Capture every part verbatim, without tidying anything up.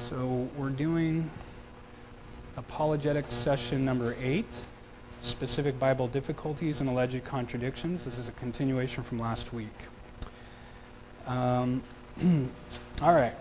So we're doing apologetics session number eight, specific Bible difficulties and alleged contradictions. This is a continuation from last week. Um, all right.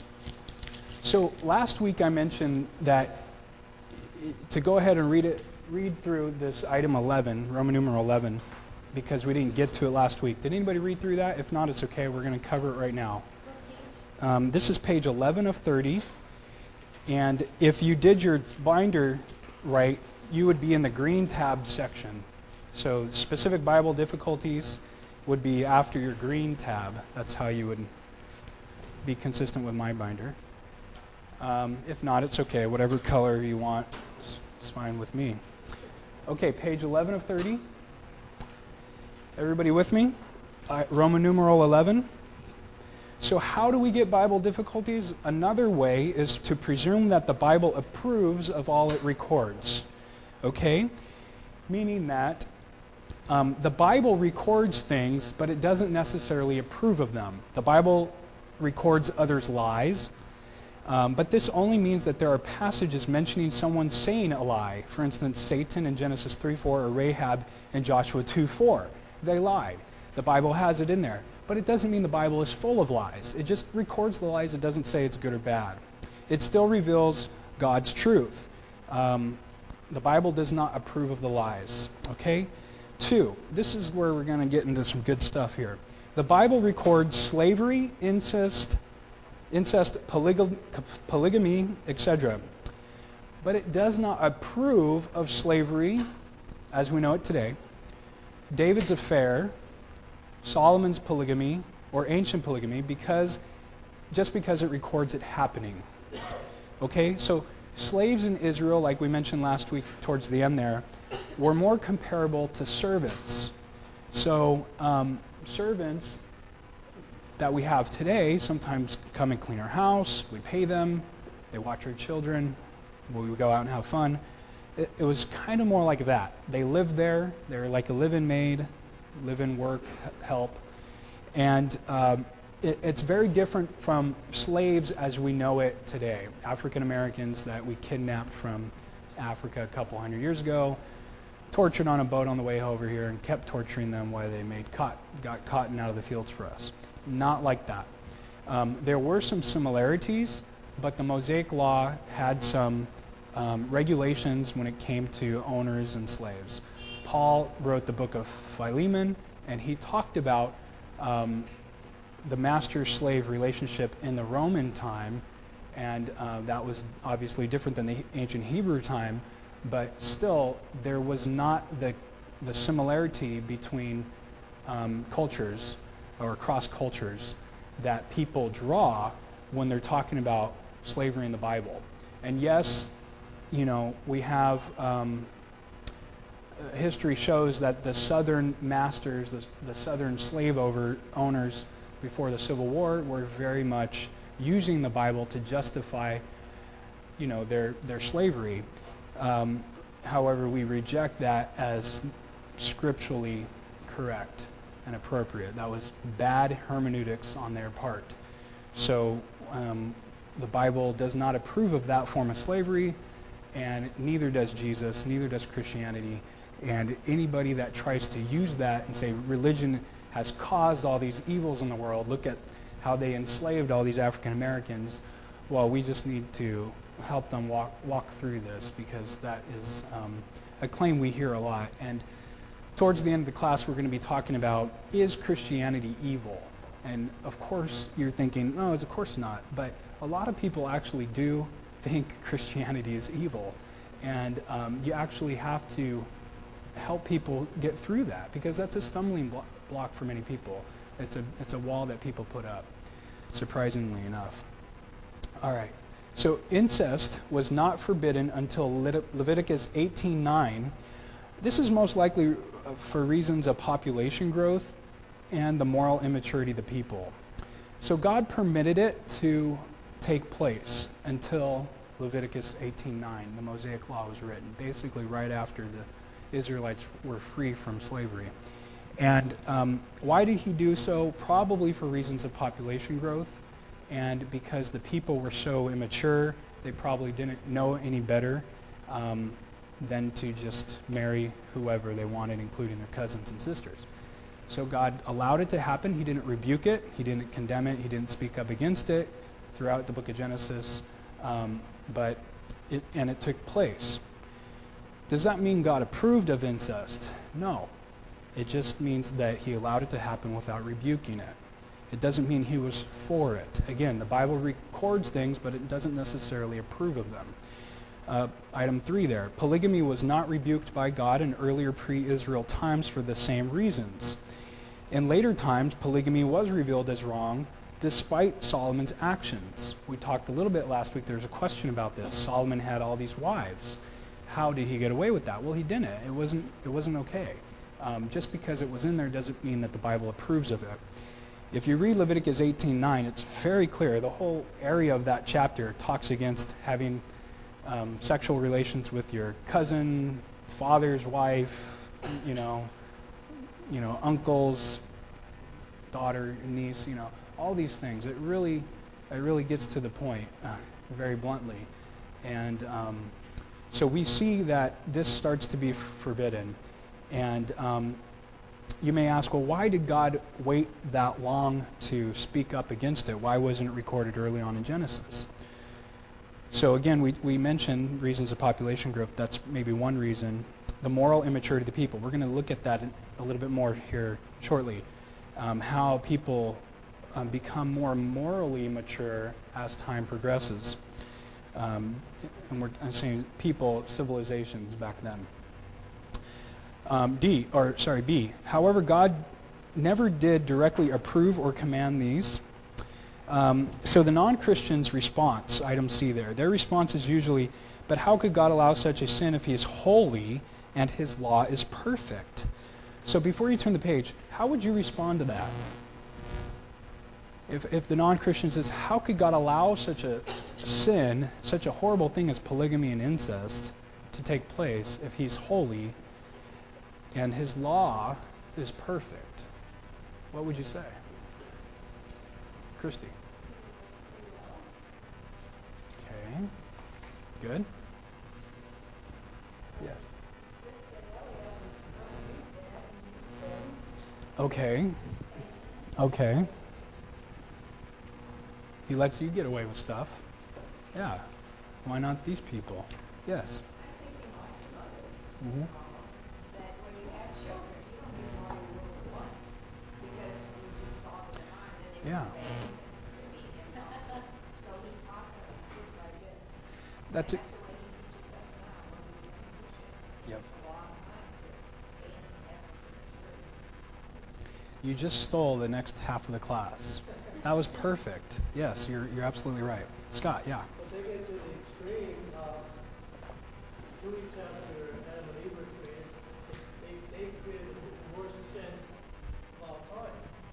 So last week I mentioned that to go ahead and read it, read through this item eleven, Roman numeral eleven, because we didn't get to it last week. Did anybody read through that? If not, it's okay. We're going to cover it right now. Um, this is page eleven of thirty. And if you did your binder right, you would be in the green tabbed section. So specific Bible difficulties would be after your green tab. That's how you would be consistent with my binder. Um, if not, it's okay. Whatever color you want, it's, it's fine with me. Okay, page eleven of thirty. Everybody with me? Uh, Roman numeral eleven. So how do we get Bible difficulties? Another way is to presume that the Bible approves of all it records. Okay? Meaning that um, the Bible records things, but it doesn't necessarily approve of them. The Bible records others' lies, um, but this only means that there are passages mentioning someone saying a lie. For instance, Satan in Genesis three four or Rahab in Joshua two four. They lied. The Bible has it in there. But it doesn't mean the Bible is full of lies. It just records the lies. It doesn't say it's good or bad. It still reveals God's truth. Um, the Bible does not approve of the lies. Okay? Two, this is where we're going to get into some good stuff here. The Bible records slavery, incest, incest, polyg- polygamy, et cetera. But it does not approve of slavery as we know it today, David's affair, Solomon's polygamy, or ancient polygamy, because just because it records it happening. Okay, so slaves in Israel, like we mentioned last week towards the end there, were more comparable to servants. So um, servants that we have today sometimes come and clean our house, we pay them, they watch our children, we go out and have fun. It, it was kind of more like that. They lived there, they were like a live-in maid, live in work, help. And um, it, it's very different from slaves as we know it today. African Americans that we kidnapped from Africa a couple hundred years ago, tortured on a boat on the way over here, and kept torturing them while they made cot- got cotton out of the fields for us. Not like that. Um, there were some similarities, but the Mosaic Law had some um, regulations when it came to owners and slaves. Paul wrote the book of Philemon, and he talked about um, the master-slave relationship in the Roman time, and uh, that was obviously different than the ancient Hebrew time, but still there was not the, the similarity between um, cultures or cross cultures that people draw when they're talking about slavery in the Bible. And yes, you know, we have... Um, history shows that the southern masters, the, the southern slave over owners before the Civil War were very much using the Bible to justify, you know, their their slavery. Um, however, we reject that as scripturally correct and appropriate. That was bad hermeneutics on their part. So um, the Bible does not approve of that form of slavery, and neither does Jesus, neither does Christianity. And anybody that tries to use that and say religion has caused all these evils in the world, look at how they enslaved all these African Americans, well, we just need to help them walk walk through this, because that is um, a claim we hear a lot. And towards the end of the class, we're going to be talking about, is Christianity evil? And of course, you're thinking, no, of course not. But a lot of people actually do think Christianity is evil. And um, you actually have to help people get through that, because that's a stumbling blo- block for many people. It's a it's a wall that people put up, surprisingly enough. All right. So incest was not forbidden until Le- Leviticus eighteen nine. This is most likely for reasons of population growth and the moral immaturity of the people. So God permitted it to take place until Leviticus eighteen nine. The Mosaic Law was written, basically right after the Israelites were free from slavery. And um, why did he do so? Probably for reasons of population growth and because the people were so immature, they probably didn't know any better um, than to just marry whoever they wanted, including their cousins and sisters. So God allowed it to happen. He didn't rebuke it. He didn't condemn it. He didn't speak up against it throughout the book of Genesis. Um, but it, and it took place. Does that mean God approved of incest? No. It just means that he allowed it to happen without rebuking it. It doesn't mean he was for it. Again, the Bible records things, but it doesn't necessarily approve of them. Uh, item three there. Polygamy was not rebuked by God in earlier pre-Israel times for the same reasons. In later times, polygamy was revealed as wrong despite Solomon's actions. We talked a little bit last week. There's a question about this. Solomon had all these wives. How did he get away with that? Well, he didn't. It wasn't, it wasn't okay. Um, just because it was in there doesn't mean that the Bible approves of it. If you read Leviticus eighteen nine, it's very clear. The whole area of that chapter talks against having um, sexual relations with your cousin, father's wife, you know, you know, uncle's daughter, niece, you know, all these things. It really, it really gets to the point uh, very bluntly. And um, so we see that this starts to be forbidden. And um, you may ask, well, why did God wait that long to speak up against it? Why wasn't it recorded early on in Genesis? So again, we, we mentioned reasons of population growth. That's maybe one reason. The moral immaturity of the people. We're going to look at that a little bit more here shortly. Um, how people um, become more morally mature as time progresses. Um, and we're I'm saying people, civilizations back then. Um, D, or sorry, B. However, God never did directly approve or command these. Um, so the non-Christian's response, item C there, their response is usually, but how could God allow such a sin if he is holy and his law is perfect? So before you turn the page, how would you respond to that? If, if the non-Christian says, how could God allow such a sin, such a horrible thing as polygamy and incest to take place if he's holy and his law is perfect? What would you say? Christy. Okay. Good. Yes. Okay. Okay. He lets you get away with stuff. Yeah. Why not these people? Yes. I'm thinking like your mother, Mm-hmm. Mama, that when you have children, you don't give them all your rules at once because you just thought in your mind, then they Yeah. would obey anything to be impossible. So he taught them bit by bit. That's And it. that's the way he teaches us now when we become a Christian. It takes Yep. us a long time to gain the essence of maturity. You just stole the next half of the class. That was perfect. Yes, you're you're absolutely right. Scott, yeah. But they get to the extreme, um, two weeks after Adam and Eve were created, it, they, they created the, the worst sin of all time.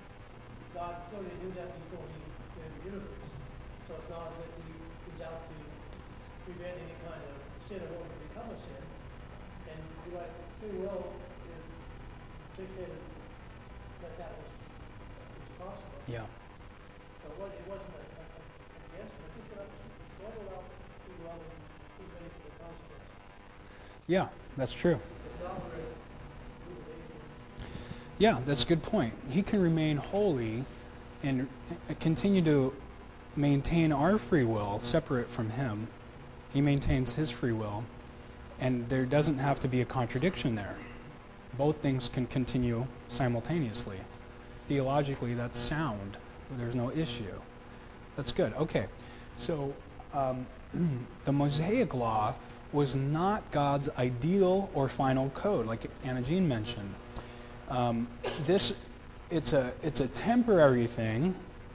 God clearly knew that before he created the universe. So it's not as if he, he's out to prevent any kind of sin or what would become a sin. And you're right, free will is dictated that that was, was possible. Yeah. So it, was, it wasn't a, a, a, against him. It just said, don't allow free will and he's ready for the consequences. Yeah, that's true. If not, we're in legal danger. Yeah, that's a good point. He can remain holy and continue to maintain our free will separate from him. He maintains his free will, and there doesn't have to be a contradiction there. Both things can continue simultaneously. Theologically, that's sound. There's no issue. That's good. Okay. So um, the Mosaic Law was not God's ideal or final code, like Anna Jean mentioned. Um, this, it's a, it's a temporary thing.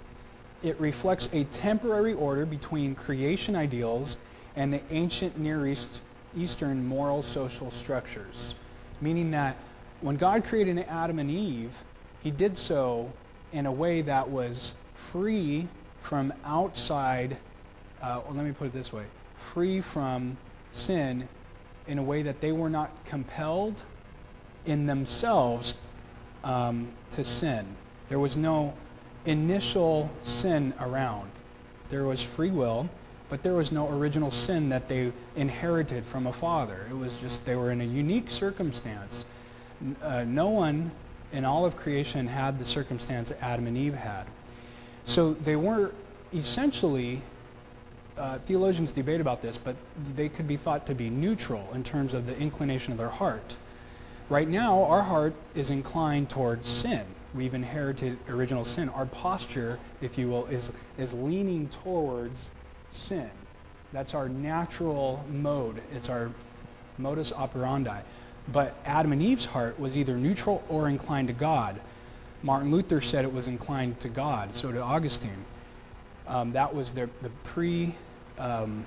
It reflects a temporary order between creation ideals and the ancient Near East, Eastern moral social structures. Meaning that when God created Adam and Eve, he did so in a way that was free from outside, uh, well, let me put it this way, free from sin in a way that they were not compelled in themselves um, to sin. There was no initial sin around. There was free will, but there was no original sin that they inherited from a father. It was just they were in a unique circumstance. Uh, no one in all of creation had the circumstance Adam and Eve had. So they were essentially, uh, theologians debate about this, but they could be thought to be neutral in terms of the inclination of their heart. Right now, our heart is inclined towards sin. We've inherited original sin. Our posture, if you will, is, is leaning towards sin. That's our natural mode. It's our modus operandi. But Adam and Eve's heart was either neutral or inclined to God. Martin Luther said it was inclined to God. So did Augustine. Um, that was their, the pre um,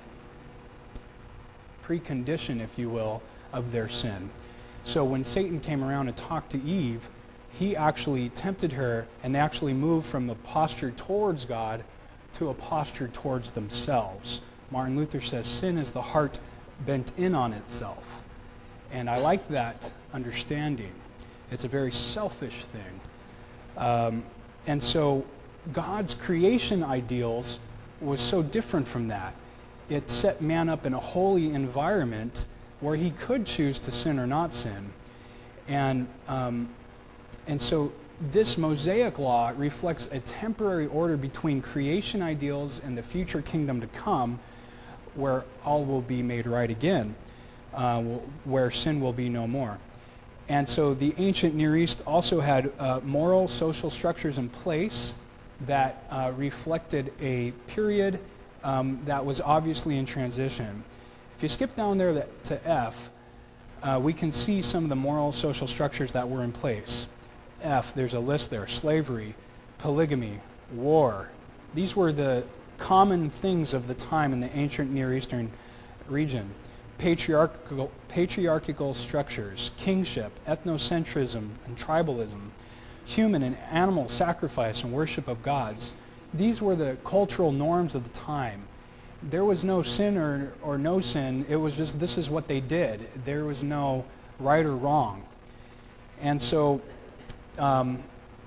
precondition, if you will, of their sin. So when Satan came around and talked to Eve, he actually tempted her, and they actually moved from a posture towards God to a posture towards themselves. Martin Luther says sin is the heart bent in on itself. And I like that understanding. It's a very selfish thing. Um, and so God's creation ideals was so different from that. It set man up in a holy environment where he could choose to sin or not sin. And um, and so this Mosaic law reflects a temporary order between creation ideals and the future kingdom to come, where all will be made right again, uh, where sin will be no more. And so the ancient Near East also had uh, moral, social structures in place that uh, reflected a period um, that was obviously in transition. If you skip down there that, to F, uh, we can see some of the moral, social structures that were in place. F, there's a list there: slavery, polygamy, war. These were the common things of the time in the ancient Near Eastern region. Patriarchal, patriarchal structures, kingship, ethnocentrism, and tribalism, human and animal sacrifice and worship of gods. These were the cultural norms of the time. There was no sin or, or no sin. It was just, this is what they did. There was no right or wrong. And so, um,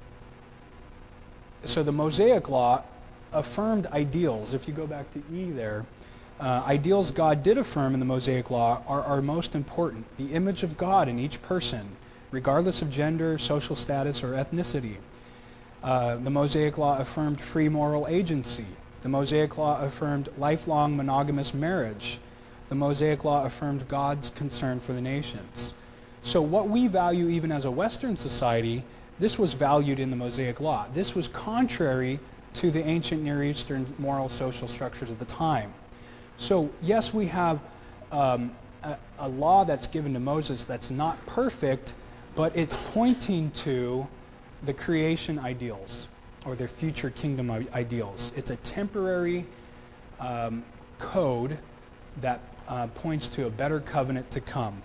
so the Mosaic Law affirmed ideals. If you go back to E there, Uh, ideals God did affirm in the Mosaic Law are, are most important. The image of God in each person, regardless of gender, social status, or ethnicity. Uh, the Mosaic Law affirmed free moral agency. The Mosaic Law affirmed lifelong monogamous marriage. The Mosaic Law affirmed God's concern for the nations. So what we value even as a Western society, this was valued in the Mosaic Law. This was contrary to the ancient Near Eastern moral social structures of the time. So yes, we have um, a, a law that's given to Moses that's not perfect, but it's pointing to the creation ideals or their future kingdom ideals. It's a temporary um, code that uh, points to a better covenant to come.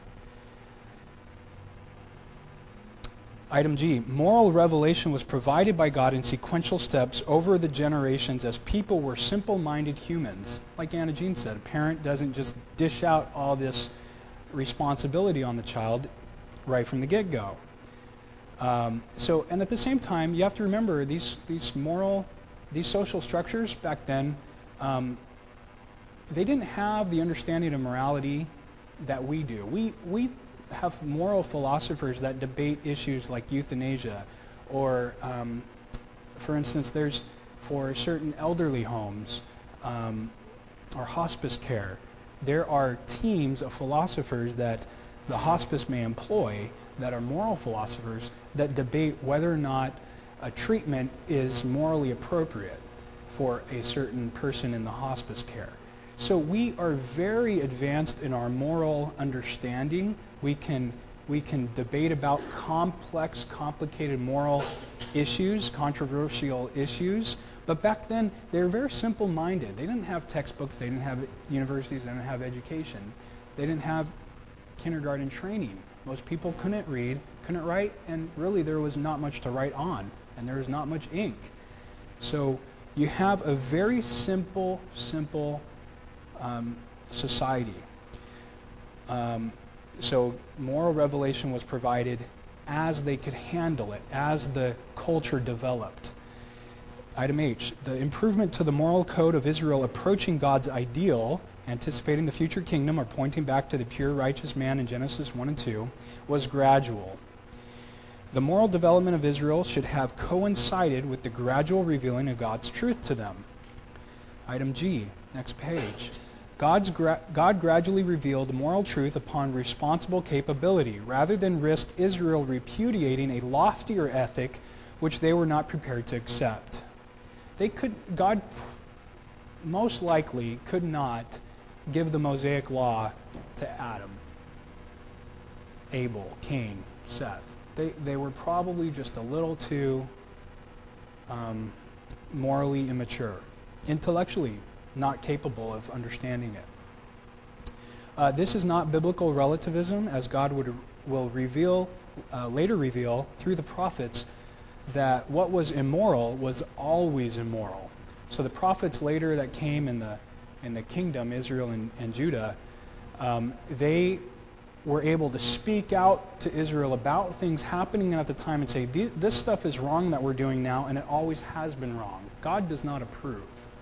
Item G, moral revelation was provided by God in sequential steps over the generations as people were simple-minded humans. Like Anna Jean said, a parent doesn't just dish out all this responsibility on the child right from the get-go. Um, so, and at the same time, you have to remember these these moral, these social structures back then, um, they didn't have the understanding of morality that we do. We we have moral philosophers that debate issues like euthanasia, or, um, for instance, there's for certain elderly homes um, or hospice care, there are teams of philosophers that the hospice may employ that are moral philosophers that debate whether or not a treatment is morally appropriate for a certain person in the hospice care. So we are very advanced in our moral understanding. We can we can debate about complex, complicated moral issues, controversial issues. But back then, they were very simple-minded. They didn't have textbooks. They didn't have universities. They didn't have education. They didn't have kindergarten training. Most people couldn't read, couldn't write, and really there was not much to write on, and there was not much ink. So you have a very simple, simple Um, society. Um, so moral revelation was provided as they could handle it, as the culture developed. item H, the improvement to the moral code of Israel approaching God's ideal, anticipating the future kingdom or pointing back to the pure righteous man in Genesis one and two, was gradual. The moral development of Israel should have coincided with the gradual revealing of God's truth to them. Item G, next page. God's gra- God gradually revealed moral truth upon responsible capability, rather than risk Israel repudiating a loftier ethic which they were not prepared to accept. They could, God most likely could not give the Mosaic law to Adam, Abel, Cain, Seth. They, they were probably just a little too um, morally immature, intellectually not capable of understanding it. Uh, this is not biblical relativism, as God would will reveal uh, later reveal through the prophets that what was immoral was always immoral. So the prophets later that came in the in the kingdom, Israel and, and Judah, um, they were able to speak out to Israel about things happening at the time and say, this stuff is wrong that we're doing now, and it always has been wrong. God does not approve.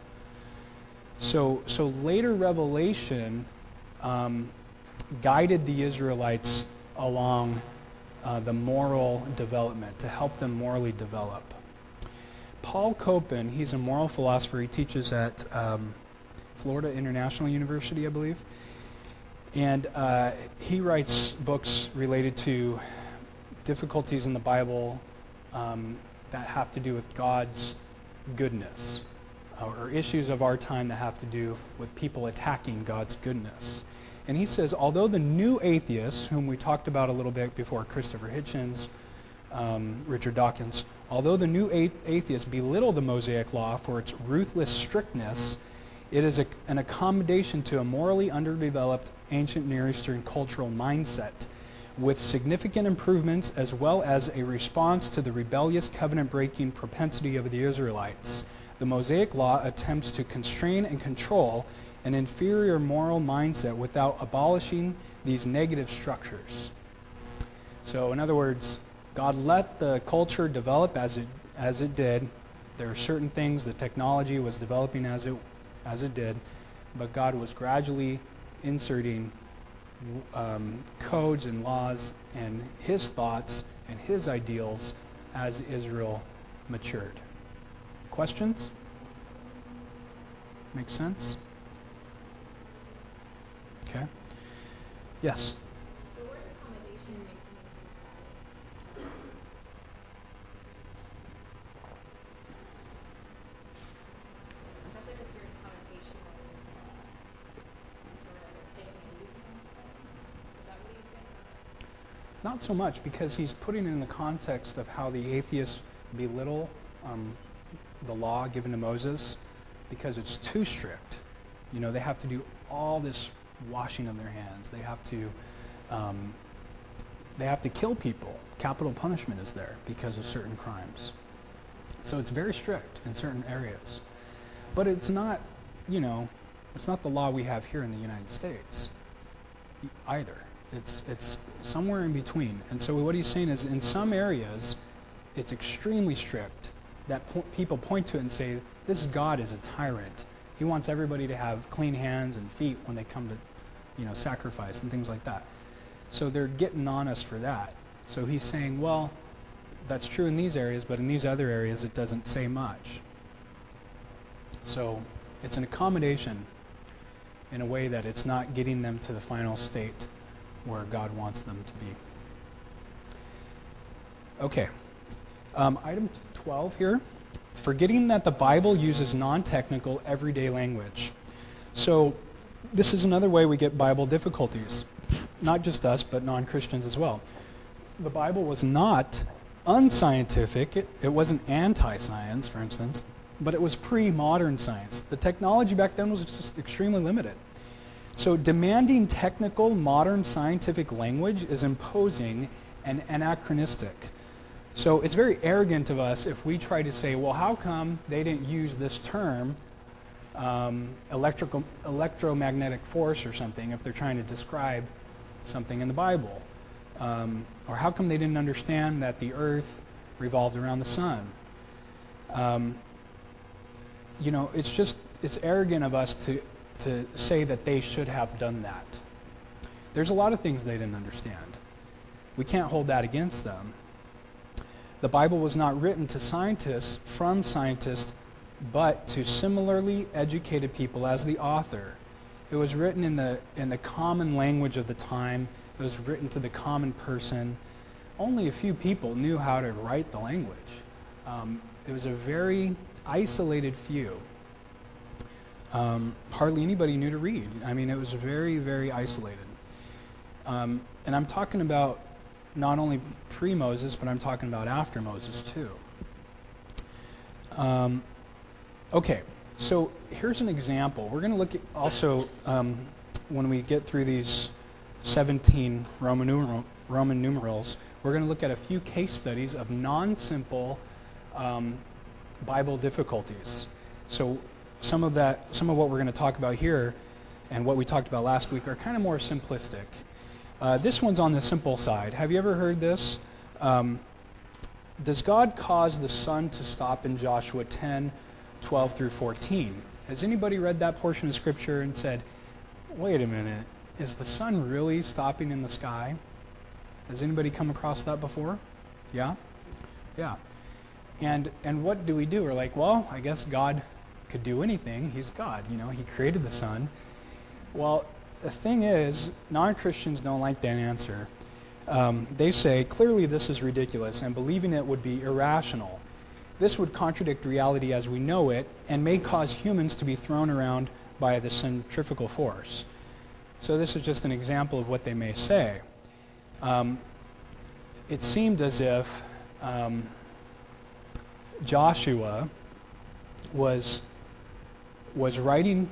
So, so later revelation um, guided the Israelites along uh, the moral development, to help them morally develop. Paul Copan, he's a moral philosopher. He teaches at um, Florida International University, I believe. And uh, he writes books related to difficulties in the Bible um, that have to do with God's goodness, or issues of our time that have to do with people attacking God's goodness. And he says, although the new atheists, whom we talked about a little bit before, Christopher Hitchens, um, Richard Dawkins, although the new atheists belittle the Mosaic Law for its ruthless strictness, it is a, an accommodation to a morally underdeveloped ancient Near Eastern cultural mindset, with significant improvements as well as a response to the rebellious covenant-breaking propensity of the Israelites. The Mosaic Law attempts to constrain and control an inferior moral mindset without abolishing these negative structures. So, in other words, God let the culture develop as it as it did. There are certain things, the technology was developing as it as it did, but God was gradually inserting um, codes and laws and His thoughts and His ideals as Israel matured. Questions? Make sense? Okay. Yes? The word accommodation makes me think that it's um, has like a certain connotation of sort of like taking it easy on somebody. Is that what he's saying? Not so much, because he's putting it in the context of how the atheists belittle um, the law given to Moses because it's too strict. You know, they have to do all this washing of their hands. They have to um, they have to kill people. Capital punishment is there because of certain crimes. So it's very strict in certain areas. But it's not, you know, it's not the law we have here in the United States either. It's it's somewhere in between. And so what he's saying is, in some areas, it's extremely strict that po- people point to it and say, this God is a tyrant. He wants everybody to have clean hands and feet when they come to, you know, sacrifice and things like that. So they're getting on us for that. So he's saying, well, that's true in these areas, but in these other areas it doesn't say much. So it's an accommodation in a way that it's not getting them to the final state where God wants them to be. Okay. Um, item twelve here. Forgetting that the Bible uses non-technical, everyday language. So this is another way we get Bible difficulties. Not just us, but non-Christians as well. The Bible was not unscientific. It, it wasn't anti-science, for instance, but it was pre-modern science. The technology back then was just extremely limited. So demanding technical, modern scientific language is imposing and anachronistic. So it's very arrogant of us if we try to say, well, how come they didn't use this term, um, electrical, electromagnetic force or something, if they're trying to describe something in the Bible? Um, or how come they didn't understand that the earth revolved around the sun? Um, you know, it's just, it's arrogant of us to, to say that they should have done that. There's a lot of things they didn't understand. We can't hold that against them. The Bible was not written to scientists, from scientists, but to similarly educated people as the author. It was written in the in the common language of the time. It was written to the common person. Only a few people knew how to write the language. Um, it was a very isolated few. Um, hardly anybody knew to read. I mean, it was very, very isolated. Um, and I'm talking about not only pre-Moses, but I'm talking about after Moses too. Um, okay, so here's an example. We're going to look at also, um, when we get through these seventeen Roman, numeral, Roman numerals, we're going to look at a few case studies of non-simple um, Bible difficulties. So some of that, some of what we're going to talk about here and what we talked about last week are kind of more simplistic. Uh, this one's on the simple side. Have you ever heard this? Um, does God cause the sun to stop in Joshua ten, twelve through fourteen? Has anybody read that portion of Scripture and said, wait a minute, is the sun really stopping in the sky? Has anybody come across that before? Yeah? Yeah. And and what do we do? We're like, well, I guess God could do anything. He's God. You know, He created the sun. Well, the thing is, non-Christians don't like that answer. Um, they say, clearly this is ridiculous, and believing it would be irrational. This would contradict reality as we know it, and may cause humans to be thrown around by the centrifugal force. So this is just an example of what they may say. Um, it seemed as if um, Joshua was was writing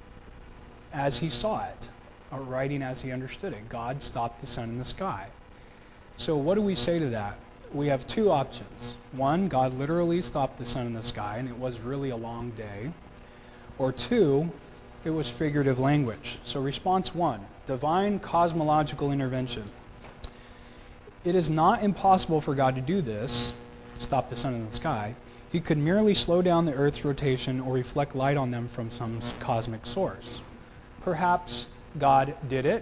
as he saw it, or writing as he understood it. God stopped the sun in the sky. So what do we say to that? We have two options. One, God literally stopped the sun in the sky, and it was really a long day. Or two, it was figurative language. So response one, divine cosmological intervention. It is not impossible for God to do this, stop the sun in the sky. He could merely slow down the Earth's rotation or reflect light on them from some cosmic source. Perhaps God did it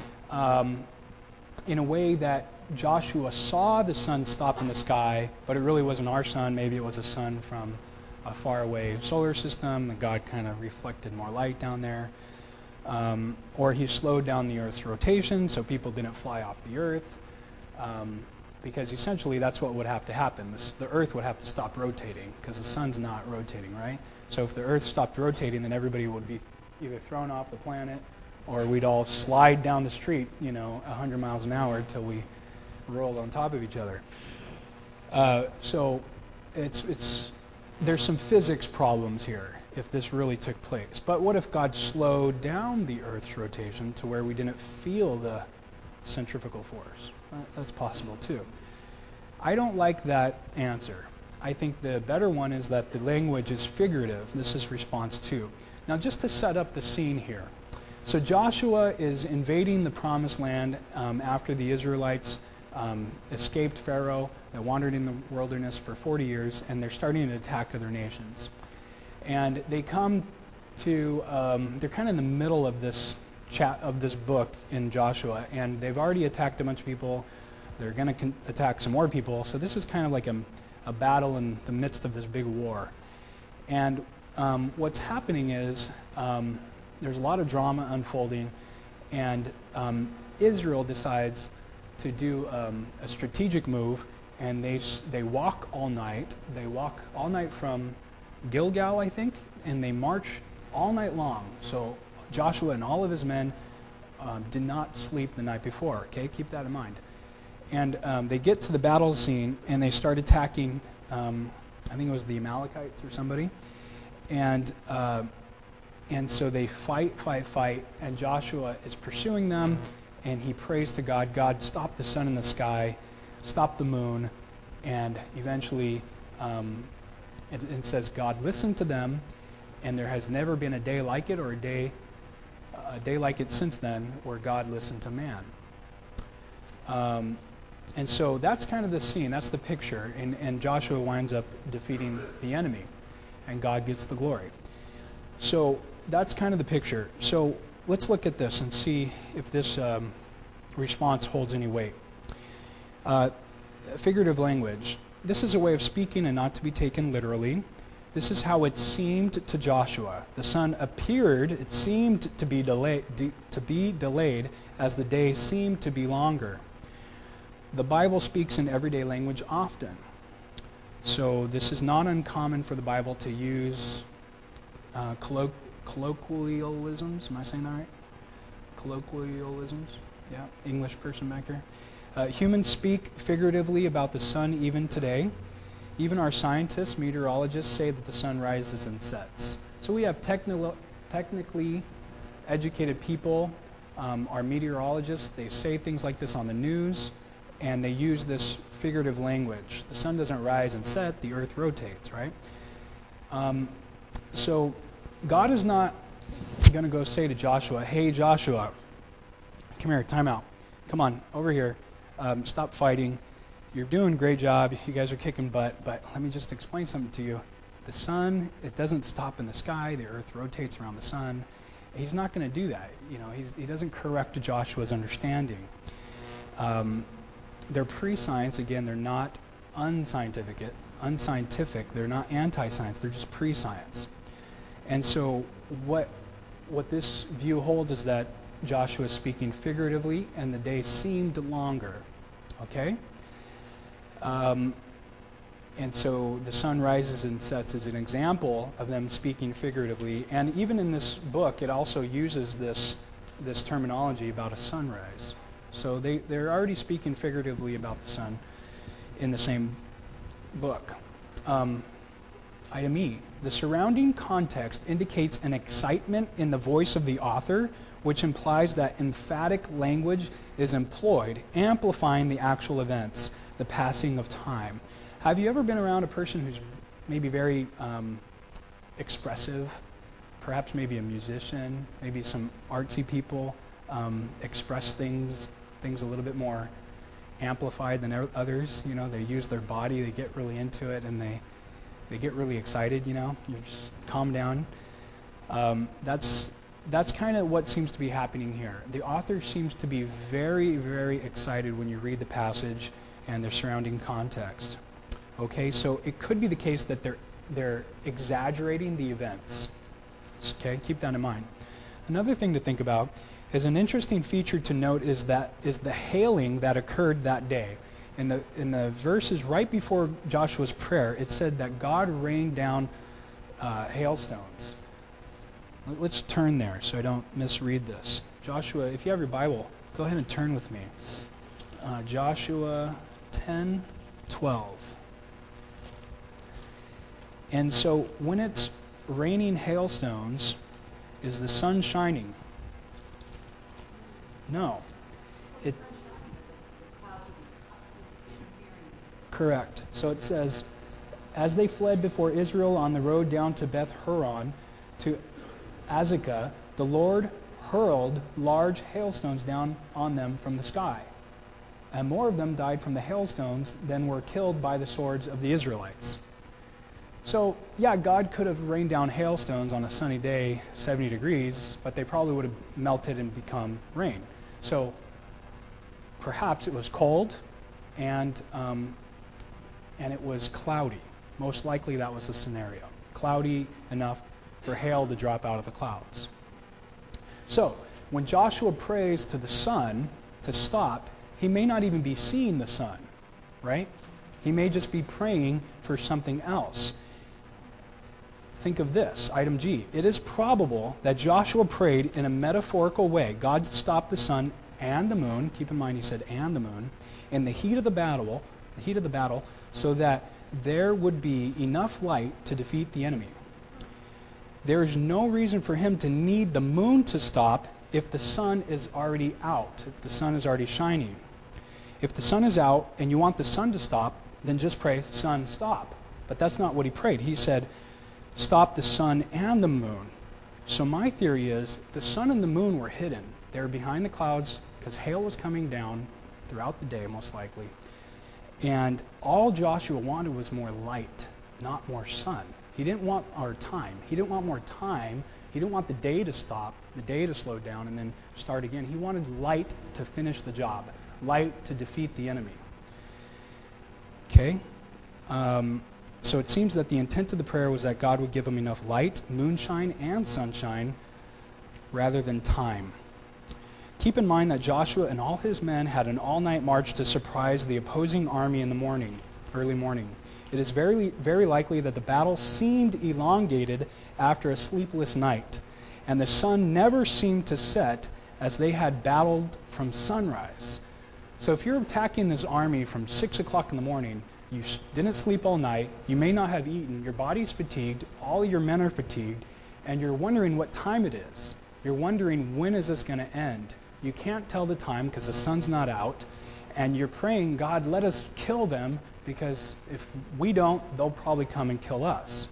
um, in a way that Joshua saw the sun stop in the sky, but it really wasn't our sun. Maybe it was a sun from a faraway solar system, and God kind of reflected more light down there. Um, or he slowed down the Earth's rotation so people didn't fly off the Earth, um, because essentially that's what would have to happen. This, the Earth would have to stop rotating because the sun's not rotating, right? So if the Earth stopped rotating, then everybody would be either thrown off the planet, or we'd all slide down the street, you know, one hundred miles an hour till we rolled on top of each other. Uh, so it's it's there's some physics problems here if this really took place. But what if God slowed down the Earth's rotation to where we didn't feel the centrifugal force? Uh, that's possible too. I don't like that answer. I think the better one is that the language is figurative. This is response two. Now, just to set up the scene here. So Joshua is invading the Promised Land um, after the Israelites um, escaped Pharaoh. They wandered in the wilderness for forty years, and they're starting to attack other nations. And they come to, um, they're kind of in the middle of this chat of this book in Joshua, and they've already attacked a bunch of people. They're going to con- attack some more people. So this is kind of like a, a battle in the midst of this big war. And um, what's happening is um, there's a lot of drama unfolding, and um, Israel decides to do um, a strategic move, and they they walk all night. They walk all night from Gilgal, I think, and they march all night long. So Joshua and all of his men um, did not sleep the night before. Okay, keep that in mind. And um, they get to the battle scene, and they start attacking, um, I think it was the Amalekites or somebody. And uh, and so they fight, fight, fight, and Joshua is pursuing them, and he prays to God, God, stop the sun in the sky, stop the moon, and eventually um, it, it says God listened to them, and there has never been a day like it or a day, a day like it since then where God listened to man. Um, and so that's kind of the scene, that's the picture, and, and Joshua winds up defeating the enemy. and God gets the glory. So that's kind of the picture. So let's look at this and see if this um, response holds any weight. Uh, figurative language. This is a way of speaking and not to be taken literally. This is how it seemed to Joshua. The sun appeared, it seemed to be delayed, de- to be delayed as the day seemed to be longer. The Bible speaks in everyday language often. So this is not uncommon for the Bible to use uh, colloq- colloquialisms. Am I saying that right? Colloquialisms? Yeah, English person back here. Uh, humans speak figuratively about the sun even today. Even our scientists, meteorologists, say that the sun rises and sets. So we have techni- technically educated people. Um, our meteorologists, they say things like this on the news, and they use this figurative language. The sun doesn't rise and set, the earth rotates, right? Um, so God is not going to go say to Joshua, hey, Joshua, come here, time out. Come on, over here. Um, stop fighting. You're doing a great job. You guys are kicking butt, but let me just explain something to you. The sun, it doesn't stop in the sky. The earth rotates around the sun. He's not going to do that. You know, he's, he doesn't correct Joshua's understanding. Um, they're pre-science. Again, they're not unscientific. Unscientific. They're not anti-science. They're just pre-science. And so what what this view holds is that Joshua is speaking figuratively, and the day seemed longer. Okay? Um, and so the sun rises and sets as an example of them speaking figuratively. And even in this book, it also uses this this terminology about a sunrise. So they, they're already speaking figuratively about the sun in the same book. Um, item E. The surrounding context indicates an excitement in the voice of the author, which implies that emphatic language is employed, amplifying the actual events, the passing of time. Have you ever been around a person who's maybe very um, expressive, perhaps maybe a musician, maybe some artsy people um, express things things a little bit more amplified than others? You know, they use their body, they get really into it, and they they get really excited. You know, you just calm down. Um, that's that's kind of what seems to be happening here. The author seems to be very, very excited when you read the passage and their surrounding context. Okay, so it could be the case that they're they're exaggerating the events. Okay, keep that in mind. Another thing to think about is an interesting feature to note is that is the hailing that occurred that day. In the in the verses right before Joshua's prayer, it said that God rained down uh, hailstones. Let's turn there so I don't misread this. Joshua, if you have your Bible, go ahead and turn with me. Uh, Joshua ten twelve. And so when it's raining hailstones, is the sun shining? No. It, correct. So it says, as they fled before Israel on the road down to Beth Horon to Azekah, the Lord hurled large hailstones down on them from the sky. And more of them died from the hailstones than were killed by the swords of the Israelites. So, yeah, God could have rained down hailstones on a sunny day, seventy degrees, but they probably would have melted and become rain. So, perhaps it was cold and um, and it was cloudy. Most likely that was the scenario. Cloudy enough for hail to drop out of the clouds. So, when Joshua prays to the sun to stop, he may not even be seeing the sun, right? He may just be praying for something else. Think of this, item G. It is probable that Joshua prayed in a metaphorical way. God stopped the sun and the moon, keep in mind he said and the moon, in the heat of the battle, the heat of the battle, so that there would be enough light to defeat the enemy. There is no reason for him to need the moon to stop if the sun is already out, if the sun is already shining. If the sun is out and you want the sun to stop, then just pray, sun, stop. But that's not what he prayed. He said, stop the sun and the moon. So my theory is the sun and the moon were hidden. They were behind the clouds because hail was coming down throughout the day, most likely. And all Joshua wanted was more light, not more sun. He didn't want our time. He didn't want more time. He didn't want the day to stop, the day to slow down and then start again. He wanted light to finish the job, light to defeat the enemy. Okay? Um, so it seems that the intent of the prayer was that God would give him enough light, moonshine, and sunshine rather than time. Keep in mind that Joshua and all his men had an all-night march to surprise the opposing army in the morning, early morning. It is very, very likely that the battle seemed elongated after a sleepless night, and the sun never seemed to set as they had battled from sunrise. So if you're attacking this army from six o'clock in the morning, you didn't sleep all night, you may not have eaten, your body's fatigued, all your men are fatigued, and you're wondering what time it is. You're wondering, when is this going to end? You can't tell the time because the sun's not out, and you're praying, God, let us kill them, because if we don't, they'll probably come and kill us.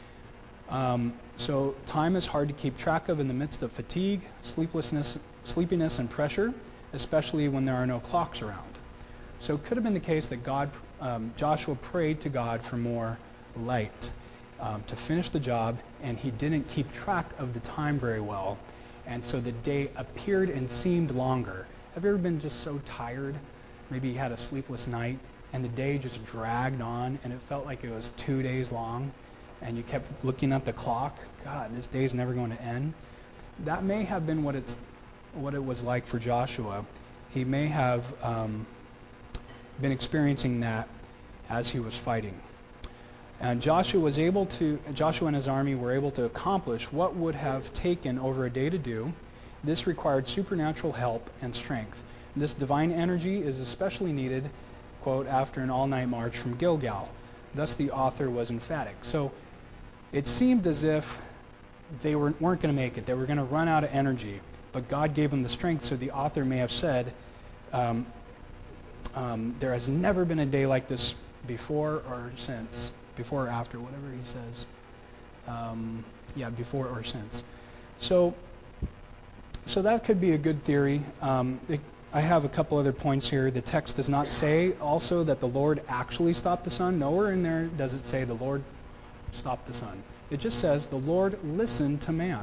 Um, so time is hard to keep track of in the midst of fatigue, sleeplessness, sleepiness, and pressure, especially when there are no clocks around. So it could have been the case that God, um, Joshua prayed to God for more light um, to finish the job, and he didn't keep track of the time very well, and so the day appeared and seemed longer. Have you ever been just so tired? Maybe you had a sleepless night, and the day just dragged on, and it felt like it was two days long, and you kept looking at the clock. God, this day's never going to end. That may have been what it's, what it was like for Joshua. He may have um, been experiencing that as he was fighting. And Joshua was able to, Joshua and his army were able to accomplish what would have taken over a day to do. This required supernatural help and strength. This divine energy is especially needed, quote, after an all-night march from Gilgal. Thus the author was emphatic. So it seemed as if they were, weren't going to make it. They were going to run out of energy. But God gave them the strength, so the author may have said, um, um, there has never been a day like this before or since. Before or after, whatever he says. Um, yeah, before or since. So, so that could be a good theory. Um, it, I have a couple other points here. The text does not say also that the Lord actually stopped the sun. Nowhere in there does it say the Lord stopped the sun. It just says the Lord listened to man.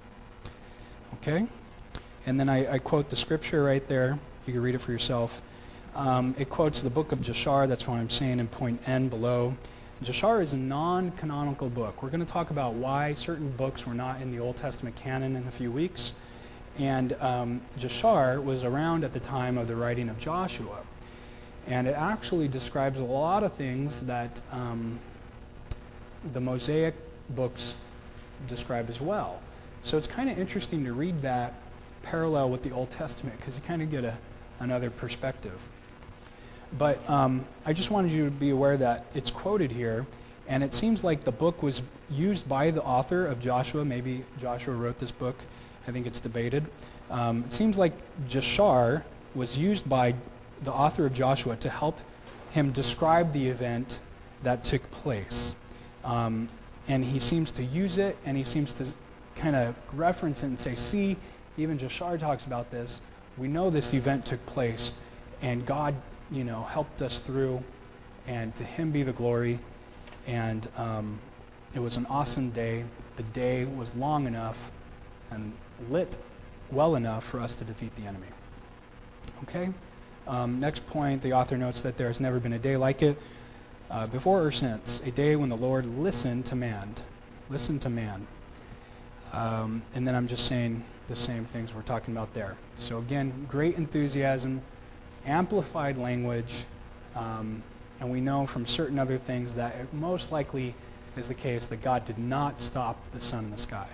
Okay? And then I, I quote the scripture right there. You can read it for yourself. Um, it quotes the book of Jashar. That's what I'm saying in point N below. Jashar is a non-canonical book. We're going to talk about why certain books were not in the Old Testament canon in a few weeks. And um, Jashar was around at the time of the writing of Joshua. And it actually describes a lot of things that um, the Mosaic books describe as well. So it's kind of interesting to read that parallel with the Old Testament, because you kind of get a, another perspective. But um, I just wanted you to be aware that it's quoted here, and it seems like the book was used by the author of Joshua. Maybe Joshua wrote this book. I think it's debated. Um, it seems like Jashar was used by the author of Joshua to help him describe the event that took place. Um, and he seems to use it, and he seems to kind of reference it and say, see, even Jashar talks about this. We know this event took place, and God, you know, helped us through, and to him be the glory. And um, it was an awesome day. The day was long enough and lit well enough for us to defeat the enemy. Okay? Um, next point, the author notes that there has never been a day like it, uh, before or since, a day when the Lord listened to man. Listened to man. Um, and then I'm just saying the same things we're talking about there. So again, great enthusiasm, amplified language, um, and we know from certain other things that it most likely is the case that God did not stop the sun in the sky.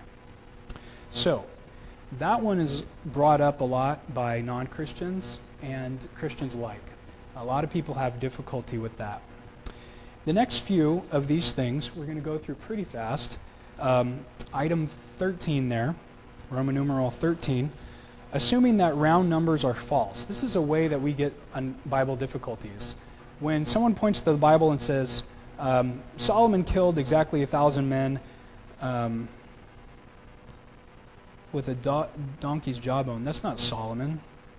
So that one is brought up a lot by non-Christians and Christians alike. A lot of people have difficulty with that. The next few of these things we're going to go through pretty fast. Um, item thirteen there, Roman numeral thirteen, assuming that round numbers are false. This is a way that we get on Bible difficulties. When someone points to the Bible and says, um, Solomon killed exactly a thousand men um, with a do- donkey's jawbone, that's not Solomon.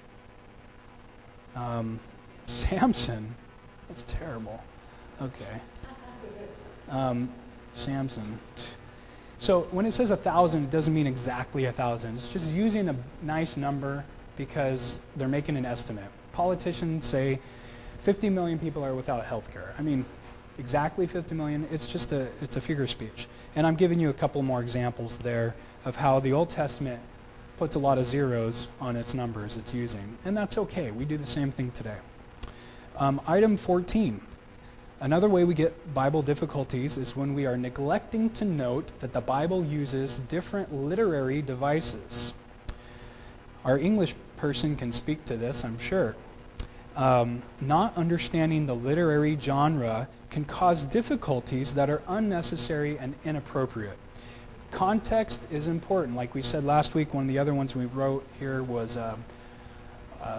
Um, Samson, that's terrible. Okay. Um, Samson. So when it says a thousand, it doesn't mean exactly a thousand. It's just using a nice number because they're making an estimate. Politicians say fifty million people are without health care. I mean, exactly fifty million, it's just a, it's a figure of speech. And I'm giving you a couple more examples there of how the Old Testament puts a lot of zeros on its numbers it's using. And that's okay. We do the same thing today. Um, item fourteen. Another way we get Bible difficulties is when we are neglecting to note that the Bible uses different literary devices. Our English person can speak to this, I'm sure. Um, not understanding the literary genre can cause difficulties that are unnecessary and inappropriate. Context is important. Like we said last week, one of the other ones we wrote here was uh, uh,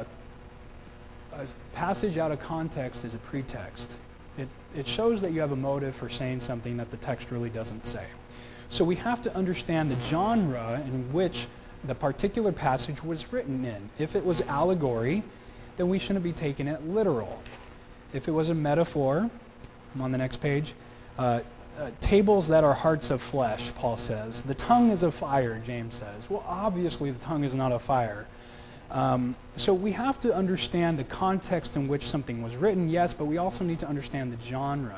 a passage out of context is a pretext. It, it shows that you have a motive for saying something that the text really doesn't say. So we have to understand the genre in which the particular passage was written in. If it was allegory, then we shouldn't be taking it literal. If it was a metaphor, I'm on the next page, uh, uh, tables that are hearts of flesh, Paul says. The tongue is of fire, James says. Well, obviously the tongue is not of fire. Um, so we have to understand the context in which something was written, yes, but we also need to understand the genre.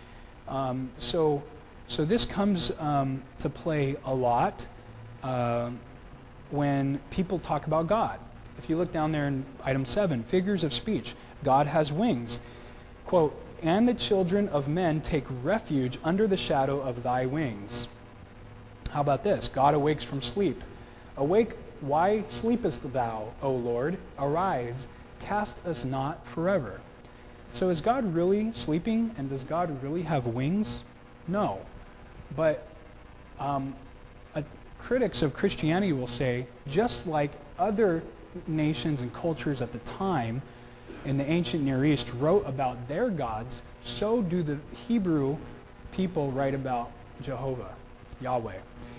Um, so, so this comes um, to play a lot uh, when people talk about God. If you look down there in item seven, figures of speech, God has wings. Quote, and the children of men take refuge under the shadow of thy wings. How about this? God awakes from sleep. Awake, why sleepest thou, O Lord? Arise, cast us not forever. So is God really sleeping, and does God really have wings? No. But um, uh, critics of Christianity will say, just like other nations and cultures at the time in the ancient Near East wrote about their gods, so do the Hebrew people write about Jehovah, Yahweh.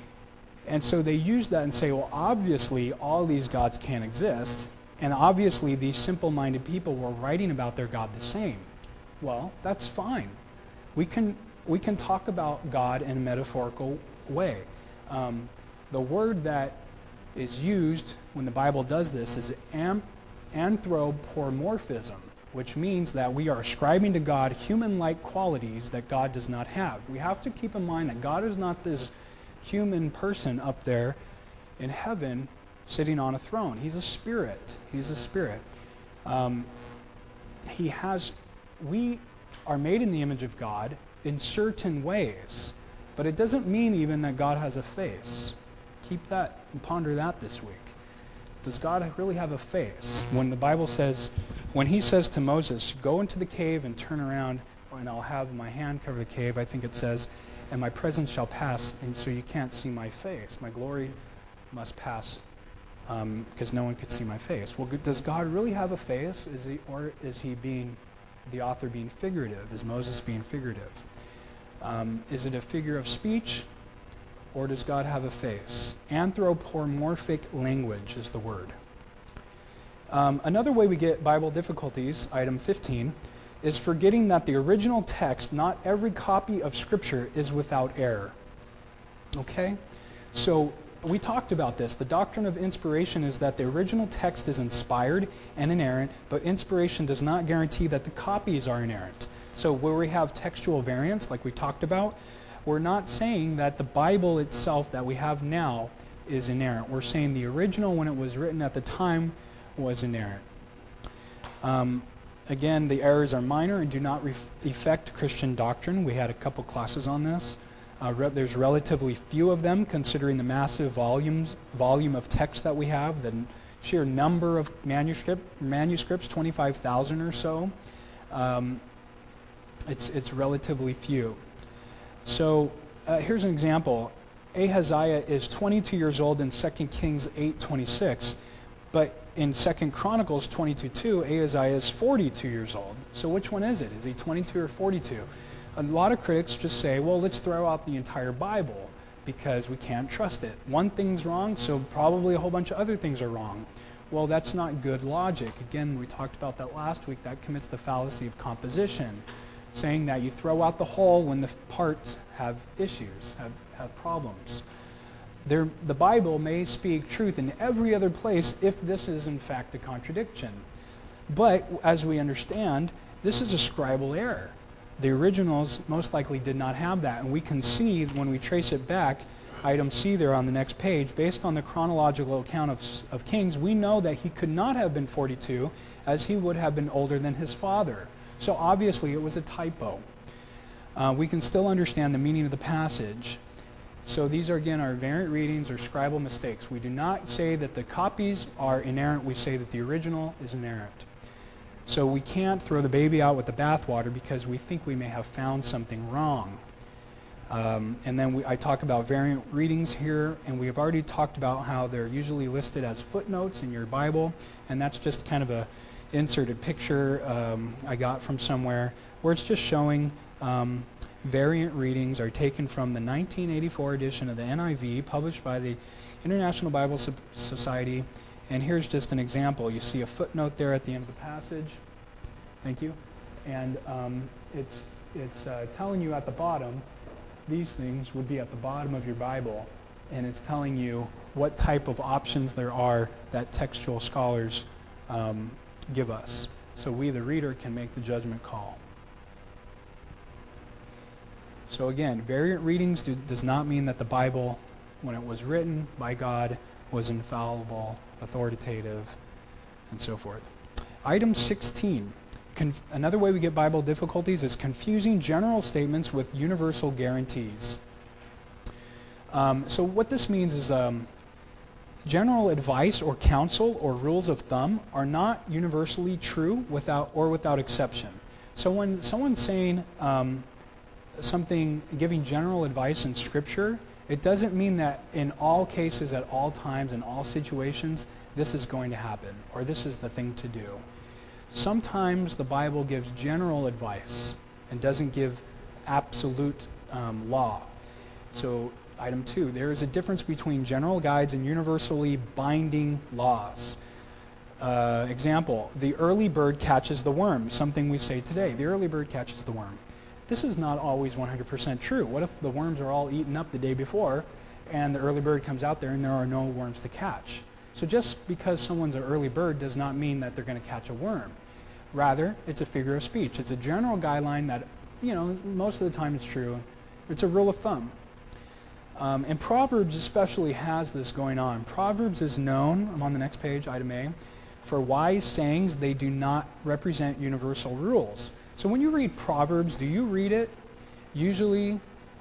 And so they use that and say, well, obviously all these gods can't exist, and obviously these simple-minded people were writing about their God the same. Well, that's fine. We can we can talk about God in a metaphorical way. Um, the word that is used when the Bible does this is am, anthropomorphism, which means that we are ascribing to God human-like qualities that God does not have. We have to keep in mind that God is not this human person up there in heaven sitting on a throne. He's a spirit. He's a spirit. Um, he has, we are made in the image of God in certain ways, but it doesn't mean even that God has a face. Keep that and ponder that this week. Does God really have a face? When the Bible says, when he says to Moses, go into the cave and turn around, and I'll have my hand cover the cave, I think it says, and my presence shall pass, and so you can't see my face. My glory must pass um, because no one could see my face. Well, does God really have a face? Is he, or is he being, the author being figurative? Is Moses being figurative? Um, is it a figure of speech, or does God have a face? Anthropomorphic language is the word. Um, another way we get Bible difficulties, item fifteen, is forgetting that the original text, not every copy of Scripture is without error. Okay? So we talked about this. The doctrine of inspiration is that the original text is inspired and inerrant, but inspiration does not guarantee that the copies are inerrant. So where we have textual variants, like we talked about, we're not saying that the Bible itself that we have now is inerrant. We're saying the original, when it was written at the time, was inerrant. Um, Again, the errors are minor and do not ref- affect Christian doctrine. We had a couple classes on this. Uh, re- there's relatively few of them, considering the massive volumes, volume of text that we have, the n- sheer number of manuscript, manuscripts, twenty-five thousand or so. Um, it's, it's relatively few. So uh, here's an example. Ahaziah is twenty-two years old in Second Kings eight twenty-six, but in Second Chronicles twenty-two two, Ahaziah is forty-two years old. So which one is it? Is he twenty-two or forty-two? A lot of critics just say, well, let's throw out the entire Bible because we can't trust it. One thing's wrong, so probably a whole bunch of other things are wrong. Well, that's not good logic. Again, we talked about that last week. That commits the fallacy of composition. saying that you throw out the whole when the parts have issues, have, have problems. There, the Bible may speak truth in every other place if this is in fact a contradiction. But as we understand, this is a scribal error. The originals most likely did not have that, and we can see when we trace it back, item C there on the next page, based on the chronological account of, of Kings, we know that he could not have been forty-two, as he would have been older than his father. So obviously it was a typo. Uh, we can still understand the meaning of the passage. So these are, again, our variant readings or scribal mistakes. We do not say that the copies are inerrant. We say that the original is inerrant. So we can't throw the baby out with the bathwater because we think we may have found something wrong. Um, and then we, I talk about variant readings here, and we have already talked about how they're usually listed as footnotes in your Bible, and that's just kind of a inserted picture um, I got from somewhere where it's just showing um, variant readings are taken from the nineteen eighty-four edition of the N I V published by the International Bible Society. And here's just an example. You see a footnote there at the end of the passage. Thank you. And um, it's, it's uh, telling you at the bottom, these things would be at the bottom of your Bible, and it's telling you what type of options there are that textual scholars um, give us. So we, the reader, can make the judgment call. So again, variant readings do, does not mean that the Bible, when it was written by God, was infallible, authoritative, and so forth. Item sixteen. Conf- another way we get Bible difficulties is confusing general statements with universal guarantees. Um, so what this means is um, general advice or counsel or rules of thumb are not universally true without or without exception. So when someone's saying um, something, giving general advice in Scripture, it doesn't mean that in all cases, at all times, in all situations, this is going to happen or this is the thing to do. Sometimes the Bible gives general advice and doesn't give absolute um, law. So item two, there is a difference between general guides and universally binding laws. Uh, example, the early bird catches the worm, something we say today. The early bird catches the worm. This is not always one hundred percent true. What if the worms are all eaten up the day before and the early bird comes out there and there are no worms to catch? So just because someone's an early bird does not mean that they're going to catch a worm. Rather, it's a figure of speech. It's a general guideline that, you know, most of the time it's true. It's a rule of thumb. Um, and Proverbs especially has this going on. Proverbs is known, I'm on the next page, item A, for wise sayings. They do not represent universal rules. So when you read Proverbs, do you read it usually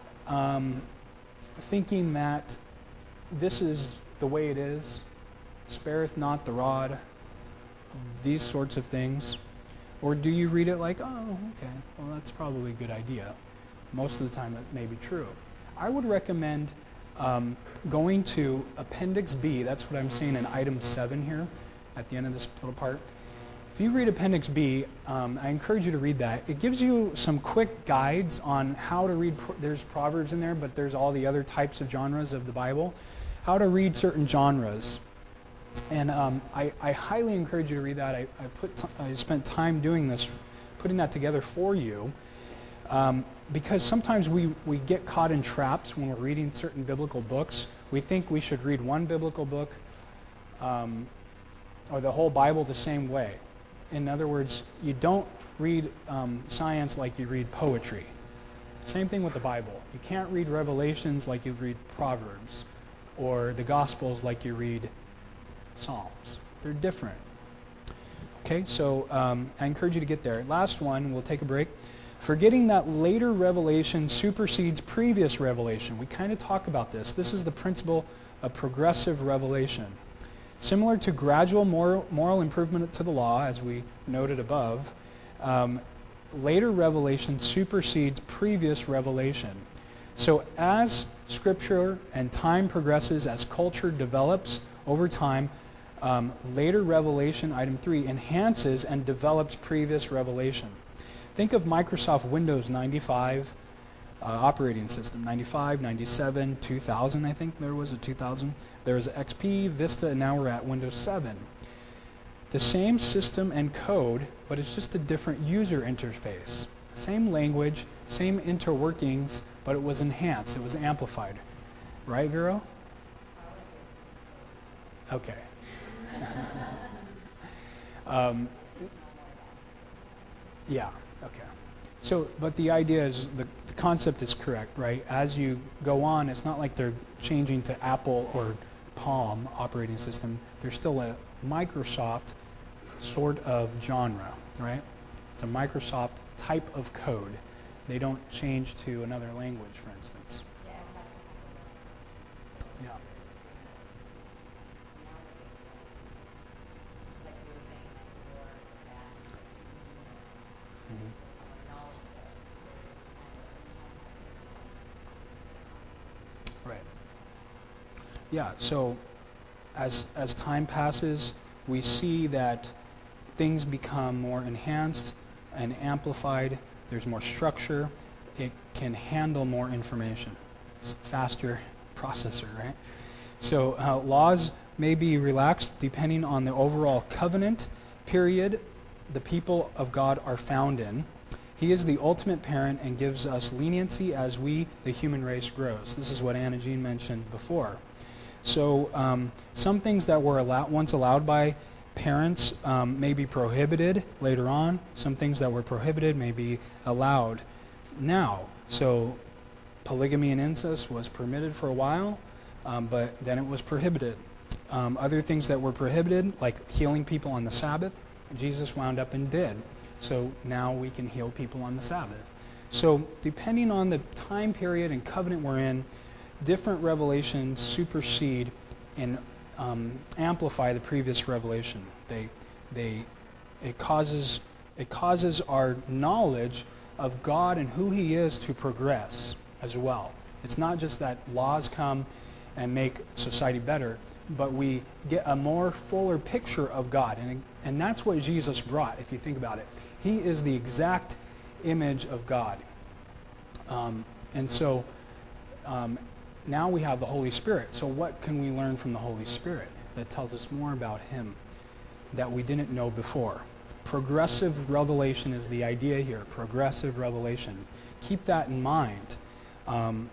um, thinking that this is the way it is? Spareth not the rod, these sorts of things. Or do you read it like, oh, okay, well, that's probably a good idea. Most of the time that may be true. I would recommend um, going to Appendix B. That's what I'm saying in item seven here at the end of this little part. If you read Appendix B, um, I encourage you to read that. It gives you some quick guides on how to read. There's Proverbs in there, but there's all the other types of genres of the Bible. How to read certain genres. And um, I, I highly encourage you to read that. I, I, put t- I spent time doing this, putting that together for you, um, because sometimes we, we get caught in traps when we're reading certain biblical books. We think we should read one biblical book um, or the whole Bible the same way. In other words, you don't read um, science like you read poetry. Same thing with the Bible. You can't read Revelations like you read Proverbs, or the Gospels like you read Psalms. They're different. Okay, so um, I encourage you to get there. Last one, we'll take a break. Forgetting that later revelation supersedes previous revelation. We kind of talk about this. This is the principle of progressive revelation. Similar to gradual moral, moral improvement to the law, as we noted above, um, later revelation supersedes previous revelation. So as Scripture and time progresses, as culture develops over time, um, later revelation, item three, enhances and develops previous revelation. Think of Microsoft Windows ninety-five uh, operating system, ninety-five, ninety-seven, two thousand, I think there was a two thousand. There was X P, Vista, and now we're at Windows seven. The same system and code, but it's just a different user interface. Same language, same interworkings, but it was enhanced. It was amplified. Right, Vero? I always say the same code. Okay. um, Just no more advanced. yeah, okay. So, but the idea is, the, the concept is correct, right? As you go on, it's not like they're changing to Apple or Palm operating system. They're still a Microsoft sort of genre, right? It's a Microsoft type of code. They don't change to another language, for instance. Yeah, it has to have the right function. So Yeah. you're kind of now making this, like you were saying, that more advanced, like we know Mhm. with more knowledge that there is kind of time passes and we don't get an update. Right. Yeah, so as as time passes, we see that things become more enhanced and amplified. There's more structure. It can handle more information. It's a faster processor, right? So uh, laws may be relaxed depending on the overall covenant period the people of God are found in. He is the ultimate parent and gives us leniency as we, the human race, grows. This is what Anna Jean mentioned before. So um, some things that were allow- once allowed by parents um, may be prohibited later on. Some things that were prohibited may be allowed now. So polygamy and incest was permitted for a while, um, but then it was prohibited. Um, other things that were prohibited, like healing people on the Sabbath, Jesus wound up and did. So now we can heal people on the Sabbath. So depending on the time period and covenant we're in, different revelations supersede and um, amplify the previous revelation. They, they, it causes, it causes our knowledge of God and who He is to progress as well. It's not just that laws come and make society better, but we get a more fuller picture of God. And, and that's what Jesus brought, if you think about it. He is the exact image of God. Um, and so um, now we have the Holy Spirit. So what can we learn from the Holy Spirit that tells us more about Him that we didn't know before? Progressive revelation is the idea here. Progressive revelation. Keep that in mind um,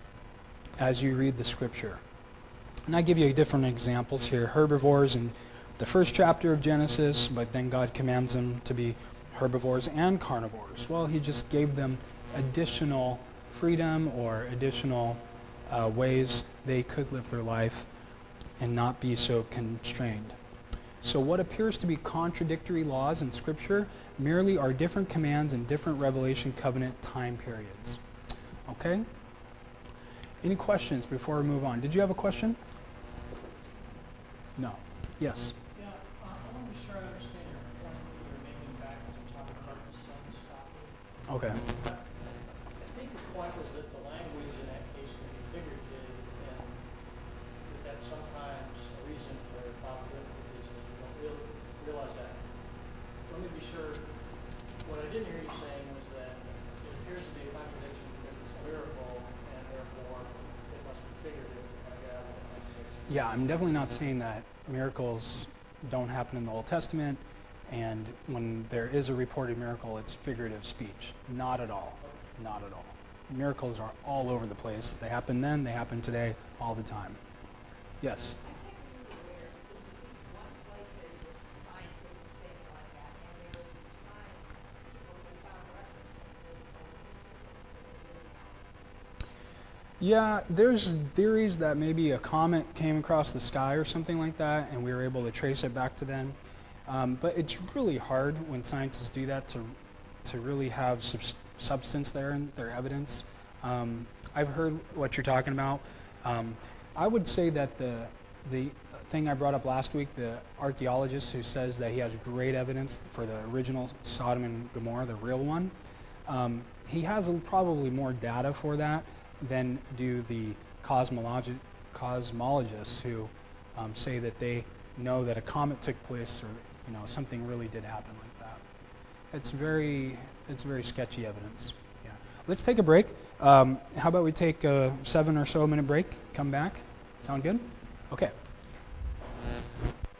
as you read the Scripture. And I give you different examples here. Herbivores in the first chapter of Genesis, but then God commands them to be herbivores and carnivores. Well, He just gave them additional freedom or additional uh, ways they could live their life and not be so constrained. So what appears to be contradictory laws in Scripture merely are different commands in different revelation covenant time periods. Okay? Any questions before we move on? Did you have a question? No. Yes. Yeah, uh, I want to be sure I understand your point that you're making back when you're talking about the sun stopping. Okay. I, I think your point was that the language in that case can be figurative, and that that's sometimes a reason for Bible difficulties, that we don't real, realize that. Let me be sure. What I didn't hear you saying was that it appears to be a contradiction because it's a miracle, and therefore it must be figurative to kind of get out of that contradiction. Yeah, I'm definitely not saying that miracles don't happen in the Old Testament, and when there is a reported miracle, it's figurative speech. Not at all. Okay. Not at all. Miracles are all over the place. They happen then, they happen today, all the time. Yes? I can't remember where, there's at least one place that it was a scientific statement like that, and there was a time where we found reference to this in history books that it really happened. Yeah, there's theories that maybe a comet came across the sky or something like that, and we were able to trace it back to them. Um, but it's really hard when scientists do that to to really have sub- substance there in their evidence. Um, I've heard what you're talking about. Um, I would say that the the thing I brought up last week, the archaeologist who says that he has great evidence for the original Sodom and Gomorrah, the real one, um, he has a, probably more data for that than do the cosmologi- cosmologists who um, say that they know that a comet took place or you know something really did happen like that. It's very it's very sketchy evidence. Yeah. Let's take a break. Um, how about we take a seven or so minute break? Come back. Sound good? Okay.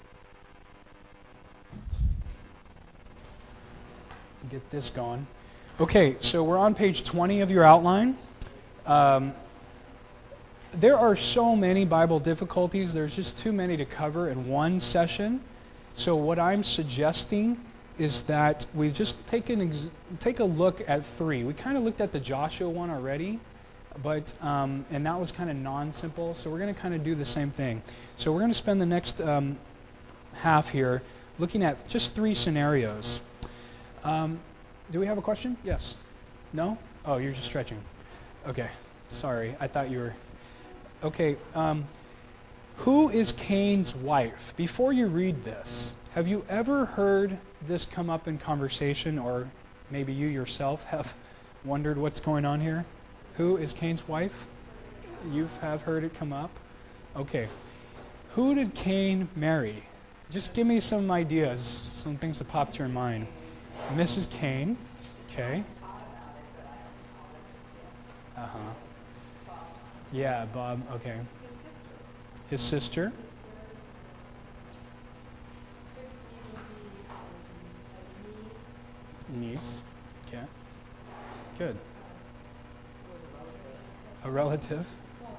Get this going. Okay, so we're on page twenty of your outline. Um, there are so many Bible difficulties. There's just too many to cover in one session. So what I'm suggesting is that we just take an ex- take a look at three. We kind of looked at the Joshua one already, but um, and that was kind of non-simple. So we're going to kind of do the same thing. So we're going to spend the next um, half here looking at just three scenarios. Um, do we have a question? Yes. No? Oh, you're just stretching. Okay. Sorry. I thought you were. Okay. Um, who is Cain's wife? Before you read this, have you ever heard this come up in conversation, or maybe you yourself have wondered what's going on here? Who is Cain's wife? You have heard it come up? Okay. Who did Cain marry? Just give me some ideas, some things that pop to your mind. Missus Cain. Okay. Thought about it, but I don't, I'll let you guess. Uh-huh. Bob. Yeah, Bob. Okay. His sister. His sister. Sister, um, could even be, um, a niece. Niece. Okay. Good. Uh, Was a relative. A relative. well,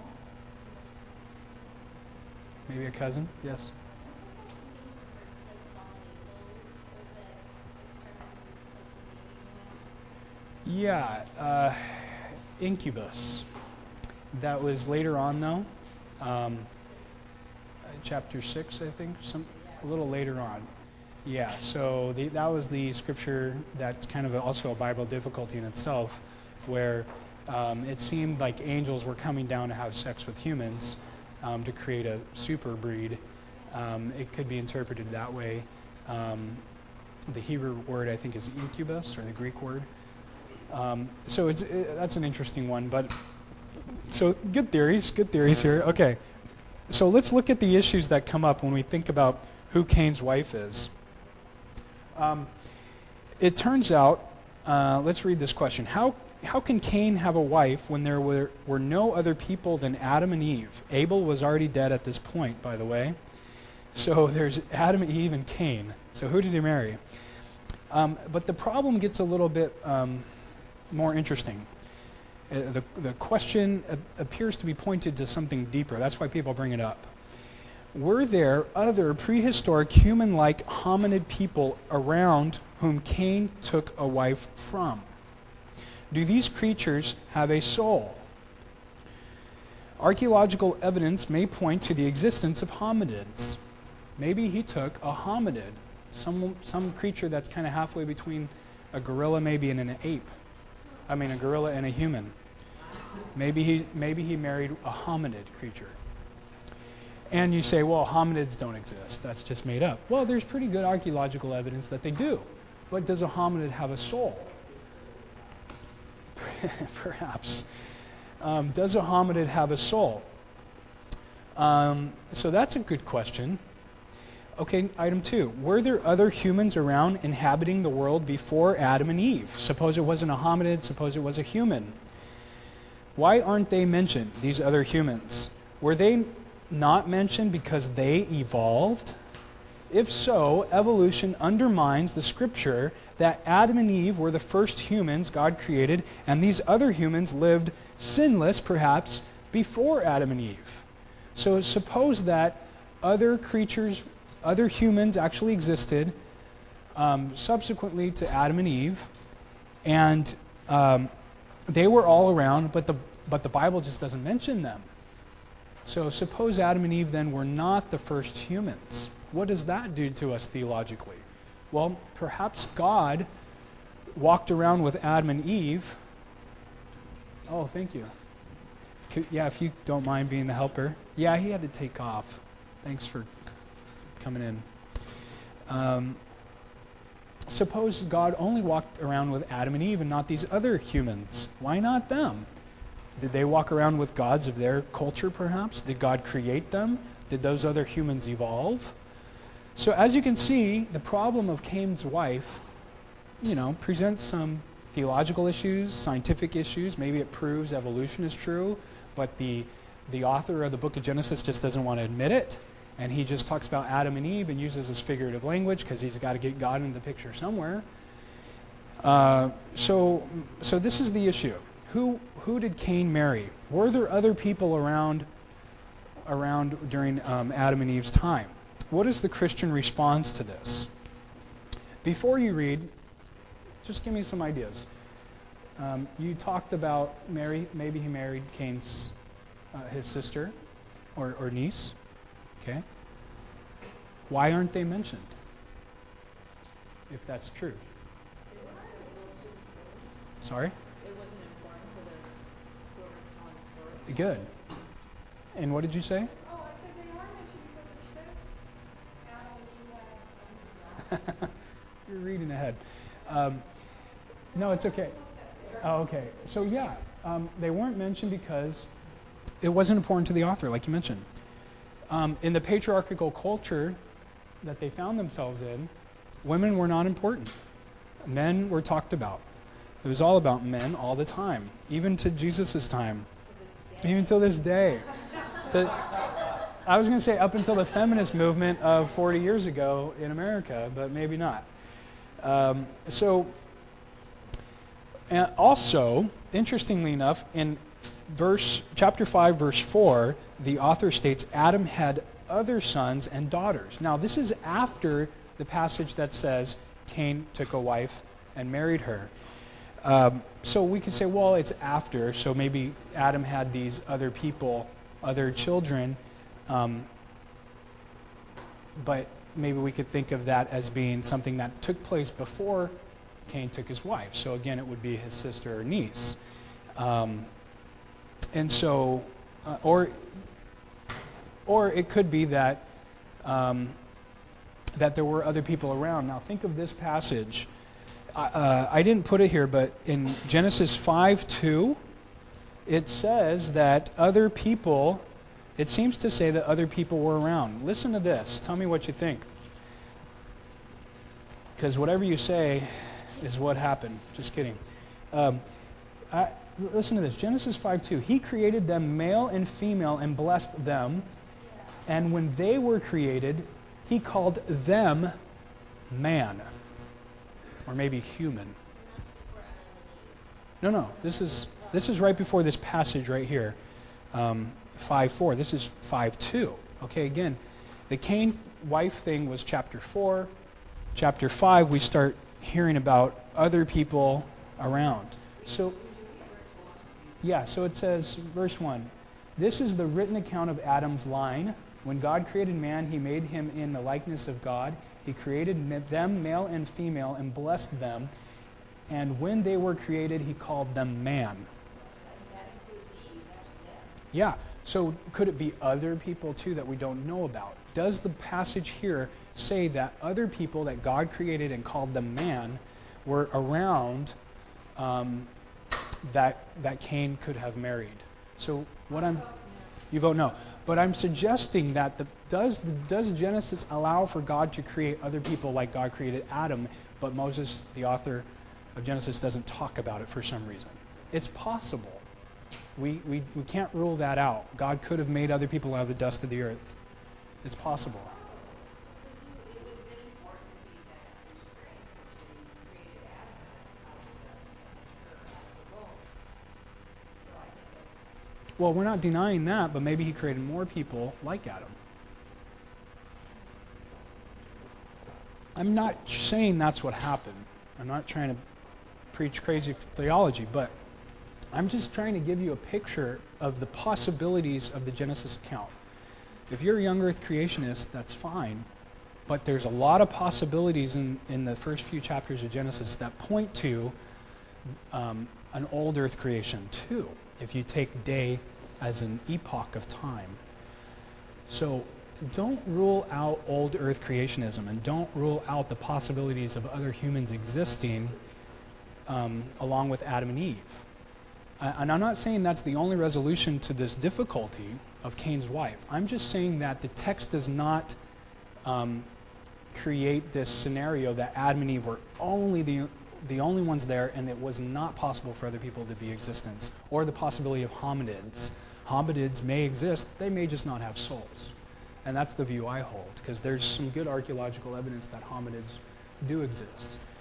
Maybe a cousin. Yes. What's that called? Something with regards to like fallen angels or that experimented like with dating them? Yeah. Uh, incubus. That was later on, though. Um, chapter six, I think. Some a little later on. Yeah. So the, that was the scripture that's kind of also a Bible difficulty in itself, where um, it seemed like angels were coming down to have sex with humans um, to create a super breed. Um, it could be interpreted that way. Um, the Hebrew word, I think, is incubus, or the Greek word. Um, so it's it, that's an interesting one. But so good theories, good theories here. Okay, so let's look at the issues that come up when we think about who Cain's wife is. Um, it turns out, uh, let's read this question. How how can Cain have a wife when there were, were no other people than Adam and Eve? Abel was already dead at this point, by the way. So there's Adam, Eve, and Cain. So who did he marry? Um, but the problem gets a little bit um, more interesting. Uh, the, the question a- appears to be pointed to something deeper. That's why people bring it up. Were there other prehistoric human-like hominid people around whom Cain took a wife from? Do these creatures have a soul? Archaeological evidence may point to the existence of hominids. Maybe he took a hominid, some some creature that's kind of halfway between a gorilla maybe and an ape. I mean a gorilla and a human. Maybe he maybe he married a hominid creature. And you say, well, hominids don't exist. That's just made up. Well, there's pretty good archaeological evidence that they do. But does a hominid have a soul? Perhaps. Um, does a hominid have a soul? Um, so that's a good question. Okay, item two. Were there other humans around inhabiting the world before Adam and Eve? Suppose it wasn't a hominid, suppose it was a human. Why aren't they mentioned, these other humans? Were they not mentioned because they evolved? If so, evolution undermines the scripture that Adam and Eve were the first humans God created, and these other humans lived sinless, perhaps, before Adam and Eve. So suppose that other creatures, other humans actually existed um, subsequently to Adam and Eve, and um, they were all around, but the but the Bible just doesn't mention them. So suppose Adam and Eve then were not the first humans. What does that do to us theologically? Well, perhaps God walked around with Adam and Eve. Oh, thank you. Could, yeah, if you don't mind being the helper. Yeah, he had to take off. Thanks for coming in. Um, suppose God only walked around with Adam and Eve and not these other humans. Why not them? Did they walk around with gods of their culture, perhaps? Did God create them? Did those other humans evolve? So as you can see, the problem of Cain's wife, you know, presents some theological issues, scientific issues. Maybe it proves evolution is true, but the the author of the book of Genesis just doesn't want to admit it, and he just talks about Adam and Eve and uses this figurative language because he's got to get God in the picture somewhere. Uh, so, so this is the issue. Who who did Cain marry? Were there other people around around during um, Adam and Eve's time? What is the Christian response to this? Before you read, just give me some ideas. Um, you talked about Mary. Maybe he married Cain's uh, his sister or, or niece. Okay. Why aren't they mentioned? If that's true. It wasn't important to the story. Sorry? It wasn't important to the whoever's telling the story. Good. And what did you say? Oh, I said they are mentioned because it says Adam and Eve had sons and daughters. You're reading ahead. Um, no, it's okay. I looked up there. Oh, okay. So yeah, um, they weren't mentioned because it wasn't important to the author, like you mentioned. Um, in the patriarchal culture that they found themselves in, women were not important. Men were talked about. It was all about men all the time, even to Jesus' time, To this day. even till this day. The, I was going to say up until the feminist movement of forty years ago in America, but maybe not. Um, so, and also, interestingly enough, in verse chapter five, verse four, the author states Adam had other sons and daughters. Now, this is after the passage that says Cain took a wife and married her. Um, so we could say, well, it's after, so maybe Adam had these other people, other children, um, but maybe we could think of that as being something that took place before Cain took his wife. So again, it would be his sister or niece. Um, and so, uh, or, or it could be that um, that there were other people around. Now think of this passage. Uh, I didn't put it here, but in Genesis five two, it says that other people, it seems to say that other people were around. Listen to this. Tell me what you think. Because whatever you say is what happened. Just kidding. Um, I, listen to this. Genesis five two. He created them male and female and blessed them. And when they were created, he called them man. Or maybe human. And that's before Adam and Eve. No, no. This is this is right before this passage right here, um, five four. This is five two. Okay, again, the Cain wife thing was chapter four. Chapter five, we start hearing about other people around. So, yeah. So it says, verse one. This is the written account of Adam's line. When God created man, he made him in the likeness of God. He created them, male and female, and blessed them. And when they were created, he called them man. That includes Eve, that's them. Yeah. So could it be other people too that we don't know about? Does the passage here say that other people that God created and called them man were around um, that that Cain could have married? So what I'm you vote no, but I'm suggesting that the does the, does Genesis allow for God to create other people like God created Adam, but Moses, the author of Genesis, doesn't talk about it for some reason? It's possible. We, we, we can't rule that out. God could have made other people out of the dust of the earth. It's possible. Because he, it would have been important to be that he was praying, because he created Adam out of the dust and then her out of the bone. So I think that, Well, we're not denying that, but maybe he created more people like Adam. I'm not saying that's what happened. I'm not trying to preach crazy theology, but I'm just trying to give you a picture of the possibilities of the Genesis account. If you're a young earth creationist, that's fine, but there's a lot of possibilities in, in the first few chapters of Genesis that point to um, an old earth creation too, if you take day as an epoch of time. So don't rule out old earth creationism, and don't rule out the possibilities of other humans existing um, along with Adam and Eve. Uh, and I'm not saying that's the only resolution to this difficulty of Cain's wife. I'm just saying that the text does not um, create this scenario that Adam and Eve were only the the only ones there, and it was not possible for other people to be existence, or the possibility of hominids. Hominids may exist, they may just not have souls. And that's the view I hold, because there's some good archaeological evidence that hominids do exist.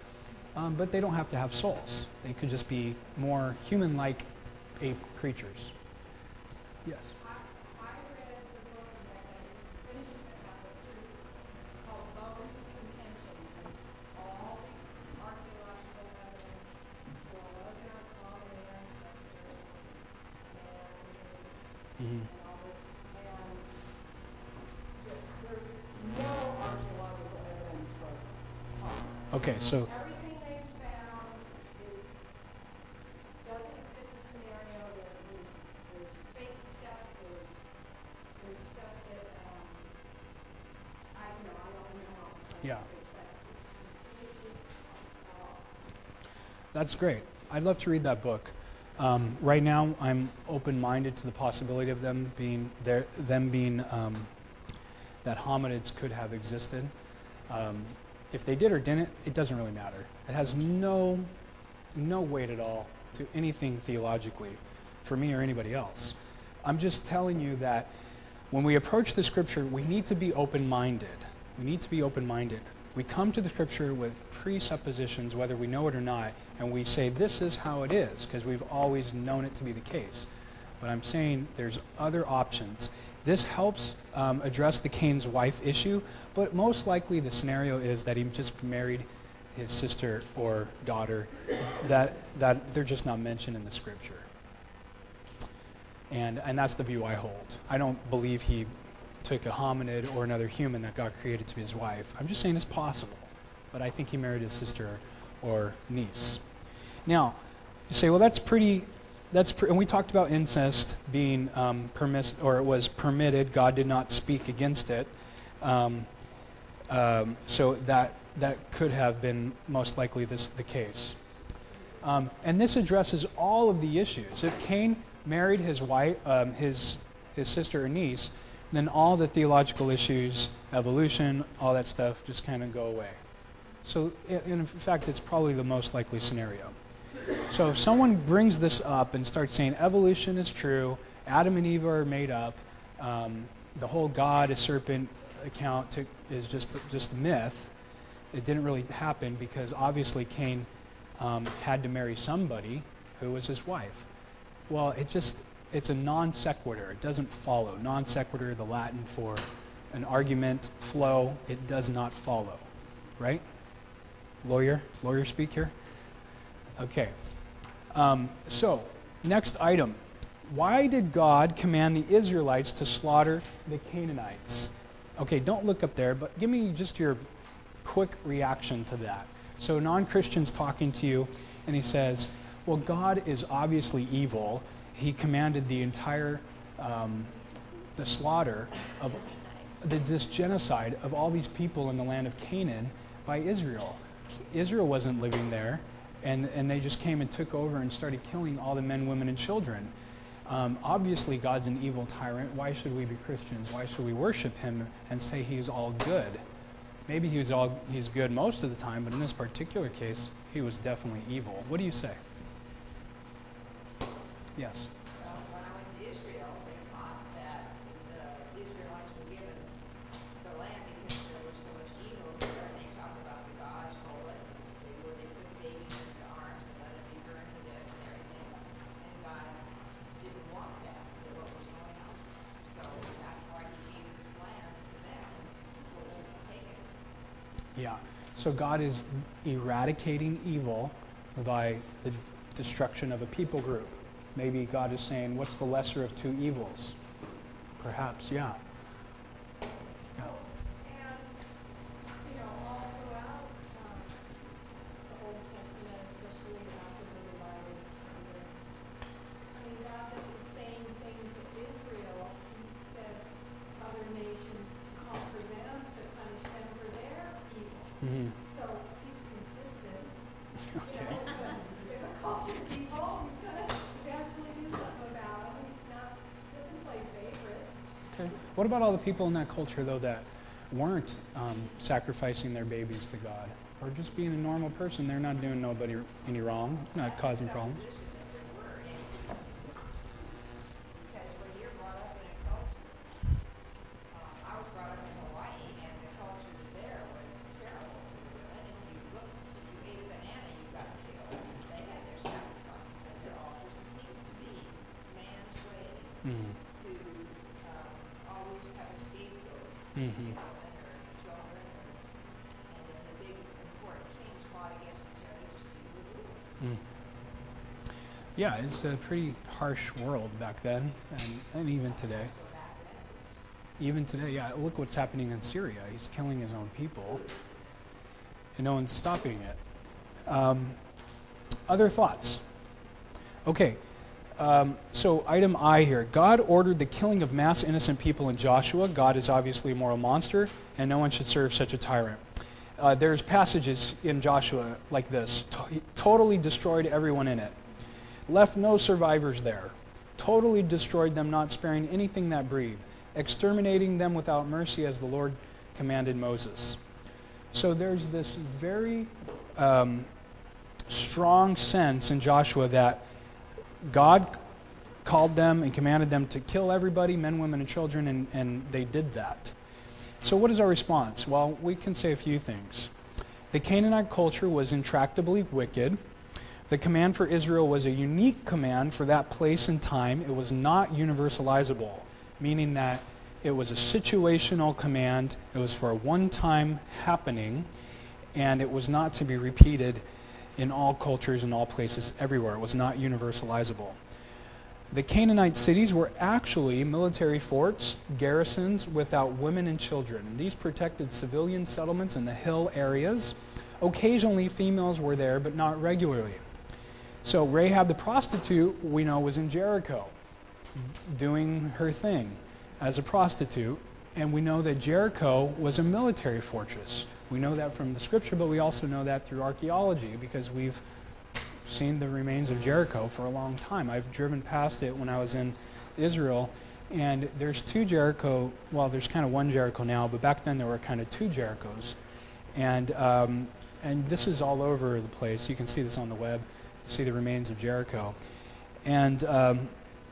um, but they don't have to have souls. They could just be more human-like ape creatures. Yes. I, I read the book that, and I didn't finish it, but have the proof. It's called Bones of Contention, and it's all the archaeological evidence for was there a common ancestor, man and apes, Mm-hmm. and all this, and just there's no archaeological evidence for hominids. Okay, so Everything they've found is doesn't fit the scenario. There, there's there's fake stuff. There's there's stuff that um, I you know I don't remember all the yeah, scientific, but it's completely off. that's great. I'd love to read that book. Um, right now, I'm open-minded to the possibility of them being there, them being um, that hominids could have existed. Um, if they did or didn't, it doesn't really matter. It has no no weight at all to anything theologically for me or anybody else. I'm just telling you that when we approach the scripture, we need to be open-minded. We need to be open-minded. We come to the scripture with presuppositions, whether we know it or not, and we say this is how it is, because we've always known it to be the case. But I'm saying there's other options. This helps um, address the Cain's wife issue, but most likely the scenario is that he just married his sister or daughter, that, that they're just not mentioned in the scripture. And, and that's the view I hold. I don't believe he took a hominid or another human that God created to be his wife. I'm just saying it's possible. But I think he married his sister or niece. Now, you say, well, that's pretty, that's pre- and we talked about incest being um, permiss- or it was permitted. God did not speak against it. Um, um, so that that could have been most likely this the case. Um, and this addresses all of the issues. If Cain married his wife, um, his his sister or niece, then all the theological issues, evolution, all that stuff, just kind of go away. So, in, in fact, it's probably the most likely scenario. So, if someone brings this up and starts saying evolution is true, Adam and Eve are made up, um, the whole God, a serpent account to, is just just a myth. It didn't really happen because obviously Cain um, had to marry somebody who was his wife. Well, it just, it's a non sequitur. It doesn't follow. Non sequitur, the Latin for an argument, flow, it does not follow. Right? Lawyer? Lawyer speak here? Okay. Um, so, next item. Why did God command the Israelites to slaughter the Canaanites? Okay, don't look up there, but give me just your quick reaction to that. So non-Christian's talking to you, and he says, well, God is obviously evil. He commanded the entire, um, the slaughter of, the, this genocide of all these people in the land of Canaan by Israel. Israel wasn't living there, and, and they just came and took over and started killing all the men, women, and children. Um, obviously, God's an evil tyrant. Why should we be Christians? Why should we worship him and say he's all good? Maybe he was all, he's good most of the time, but in this particular case, he was definitely evil. What do you say? Yes. Well, when I went to Israel, they taught that the Israelites were given the land because there was so much evil here, and they talked about the gods hold it, and they were they put babies into arks and let them be burned to death and everything, and God didn't want that, that what was going on there. So that's why he gave this land to them, and people won't take it. Yeah. So God is eradicating evil by the destruction of a people group. Maybe God is saying, what's the lesser of two evils? Perhaps, yeah. Yeah. Well, and you know, all throughout um, the Old Testament, especially after the revival comes in, I mean, God does the same thing to Israel. He sent other nations to conquer them, to punish them for their evil. Mm-hmm. So he's consistent. You Okay. know, if a, if a culture's evil, he's going to eventually do something about them. He's not, he doesn't play favorites. Okay. What about all the people in that culture, though, that weren't um, sacrificing their babies to God? Or just being a normal person? They're not doing nobody any wrong, not That's a causing problems. supposition that there were any people. Because when you're brought up in a culture, um, I was brought up in Hawaii, and the culture there was terrible to the women. If you looked, if you ate a banana, Mhm. you know, women or children, or and then the big important kings fought against each other to see who would rule. Mm. Yeah, it's a pretty harsh world back then, and, and even today. Also in Atlantis. Even today, yeah. Look what's happening in Syria. He's killing his own people, and no one's stopping it. Um, other thoughts? Okay, um, so item I here. God ordered the killing of mass innocent people in Joshua. God is obviously a moral monster, and no one should serve such a tyrant. Uh, there's passages in Joshua like this. He totally destroyed everyone in it. Left no survivors there. Totally destroyed them, not sparing anything that breathed. Exterminating them without mercy as the Lord commanded Moses. So there's this very um, strong sense in Joshua that God called them and commanded them to kill everybody, men, women, and children, and, and they did that. So what is our response? Well, we can say a few things. The Canaanite culture was intractably wicked. The command for Israel was a unique command for that place and time. It was not universalizable, meaning that it was a situational command. It was for a one-time happening, and it was not to be repeated in all cultures, in all places, everywhere. It was not universalizable. The Canaanite cities were actually military forts, garrisons without women and children. And these protected civilian settlements in the hill areas. Occasionally, females were there, but not regularly. So Rahab the prostitute, we know, was in Jericho, doing her thing as a prostitute. And we know that Jericho was a military fortress. We know that from the scripture, but we also know that through archaeology, because we've seen the remains of Jericho for a long time. I've driven past it when I was in Israel, and there's two Jericho, well, there's kind of one Jericho now, but back then there were kind of two Jerichos. And um, and this is all over the place. You can see this on the web. You see the remains of Jericho. And um,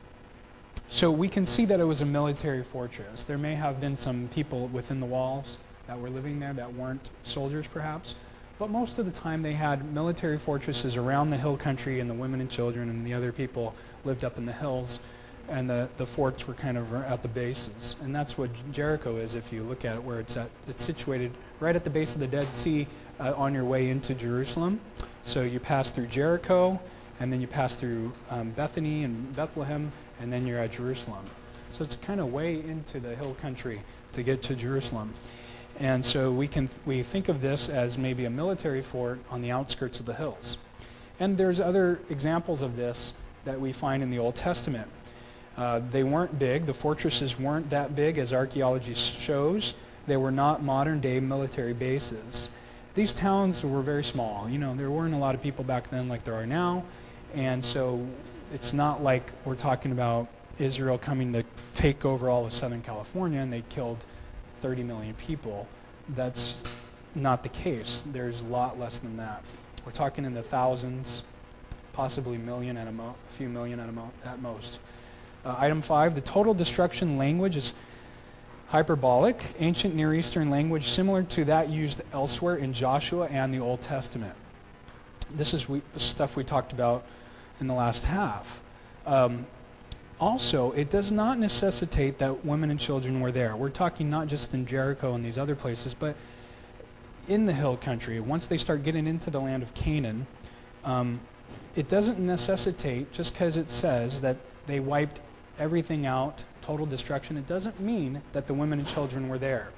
so we can see that it was a military fortress. There may have been some people within the walls that were living there that weren't soldiers, perhaps. But most of the time they had military fortresses around the hill country, and the women and children and the other people lived up in the hills, and the, the forts were kind of at the bases. And that's what Jericho is if you look at it, where it's at. It's situated right at the base of the Dead Sea uh, on your way into Jerusalem. So you pass through Jericho, and then you pass through um, Bethany and Bethlehem, and then you're at Jerusalem. So it's kind of way into the hill country to get to Jerusalem. And so we can we think of this as maybe a military fort on the outskirts of the hills. And there's other examples of this that we find in the Old Testament. Uh, they weren't big. The fortresses weren't that big, as archaeology shows. They were not modern-day military bases. These towns were very small. You know, there weren't a lot of people back then like there are now. And so it's not like we're talking about Israel coming to take over all of Southern California and they killed thirty million people. That's not the case. There's a lot less than that. We're talking in the thousands, possibly million at a, mo- a few million at, a mo- at most. Uh, item five, the total destruction language is hyperbolic, ancient Near Eastern language similar to that used elsewhere in Joshua and the Old Testament. This is we, stuff we talked about in the last half. Um, Also, it does not necessitate that women and children were there. We're talking not just in Jericho and these other places, but in the hill country. Once they start getting into the land of Canaan, um, it doesn't necessitate, just because it says that they wiped everything out, total destruction, it doesn't mean that the women and children were there.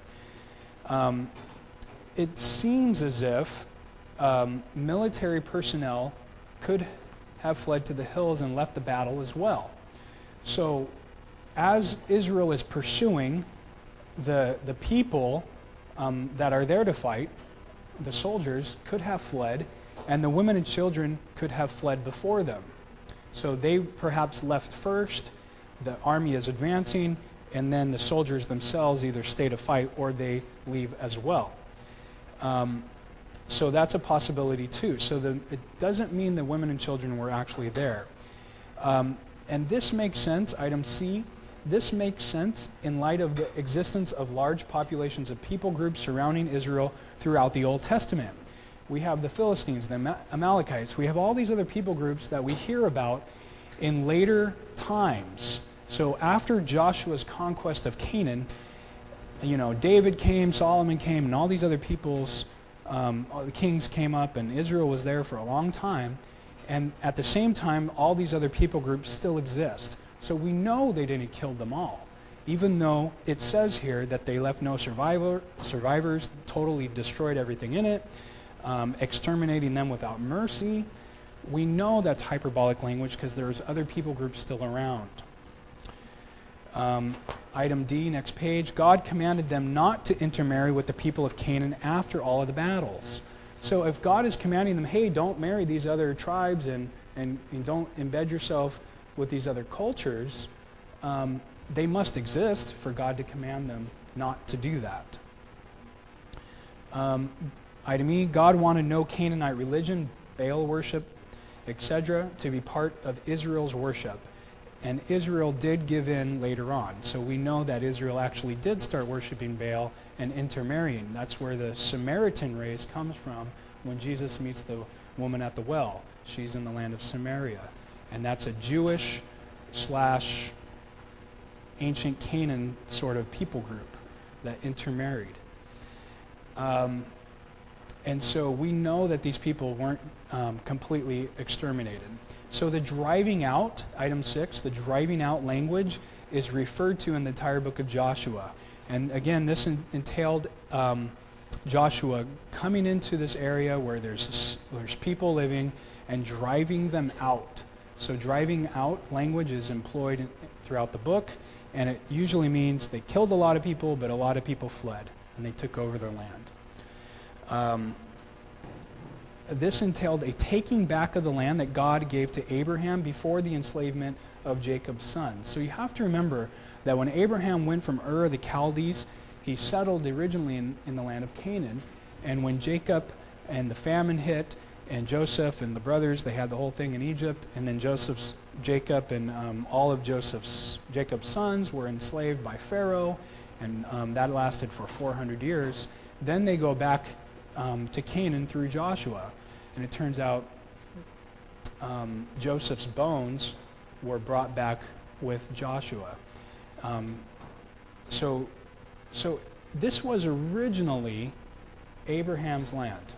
Um, it seems as if um, military personnel could have fled to the hills and left the battle as well. So, as Israel is pursuing the the people um, that are there to fight, the soldiers could have fled, and the women and children could have fled before them. So they perhaps left first, the army is advancing, and then the soldiers themselves either stay to fight or they leave as well. Um, so that's a possibility too. So the, it doesn't mean the women and children were actually there. Um, And this makes sense, item C, this makes sense in light of the existence of large populations of people groups surrounding Israel throughout the Old Testament. We have the Philistines, the Amalekites, we have all these other people groups that we hear about in later times. So after Joshua's conquest of Canaan, you know, David came, Solomon came, and all these other peoples, um, all the kings came up, and Israel was there for a long time. And at the same time, all these other people groups still exist. So we know they didn't kill them all, even though it says here that they left no survivor, survivors, totally destroyed everything in it, um, exterminating them without mercy. We know that's hyperbolic language because there's other people groups still around. Um, item D, next page. God commanded them not to intermarry with the people of Canaan after all of the battles. So if God is commanding them, hey, don't marry these other tribes and, and, and don't embed yourself with these other cultures, um, they must exist for God to command them not to do that. Um, item E, God wanted no Canaanite religion, Baal worship, et cetera, to be part of Israel's worship. And Israel did give in later on. So we know that Israel actually did start worshiping Baal and intermarrying. That's where the Samaritan race comes from when Jesus meets the woman at the well. She's in the land of Samaria. And that's a Jewish slash ancient Canaan sort of people group that intermarried. Um, and so we know that these people weren't um, completely exterminated. So the driving out, item six, the driving out language is referred to in the entire book of Joshua. And again, this in, entailed um, Joshua coming into this area where there's, there's people living and driving them out. So driving out language is employed in, throughout the book, and it usually means they killed a lot of people, but a lot of people fled, and they took over their land. Um, This entailed a taking back of the land that God gave to Abraham before the enslavement of Jacob's sons. So you have to remember that when Abraham went from Ur of the Chaldees, he settled originally in, in the land of Canaan. And when Jacob and the famine hit, and Joseph and the brothers, they had the whole thing in Egypt, and then Joseph's, Jacob and um, all of Joseph's, Jacob's sons were enslaved by Pharaoh, and um, that lasted for four hundred years. Then they go back um, to Canaan through Joshua. And it turns out um, Joseph's bones were brought back with Joshua. Um, so, so this was originally Abraham's land.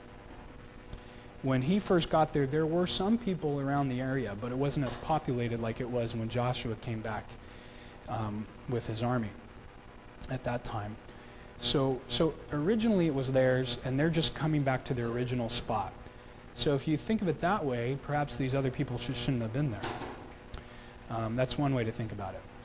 When he first got there, there were some people around the area, but it wasn't as populated like it was when Joshua came back um, with his army at that time. So, so originally it was theirs, and they're just coming back to their original spot. So if you think of it that way, perhaps these other people just shouldn't have been there. Um, that's one way to think about it.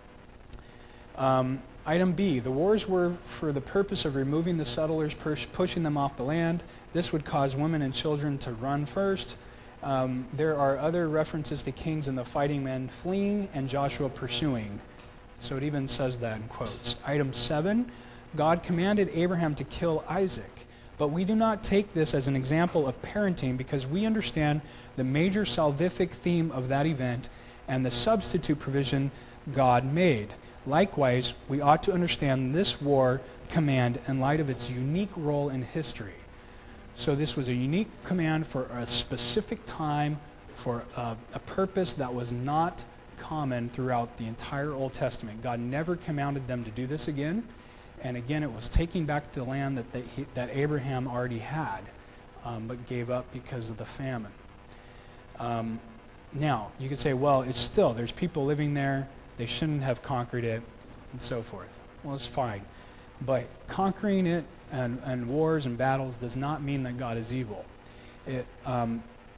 Um, item B, the wars were for the purpose of removing the settlers, push, pushing them off the land. This would cause women and children to run first. Um, there are other references to kings and the fighting men fleeing and Joshua pursuing. So it even says that in quotes. Item seven, God commanded Abraham to kill Isaac. But we do not take this as an example of parenting because we understand the major salvific theme of that event and the substitute provision God made. Likewise, we ought to understand this war command in light of its unique role in history. So this was a unique command for a specific time, for a, a purpose that was not common throughout the entire Old Testament. God never commanded them to do this again. And again, it was taking back the land that, they, he, that Abraham already had, um, but gave up because of the famine. Um, now, you could say, well, it's still, there's people living there, they shouldn't have conquered it, and so forth. Well, it's fine. But conquering it and, and wars and battles does not mean that God is evil. It, um,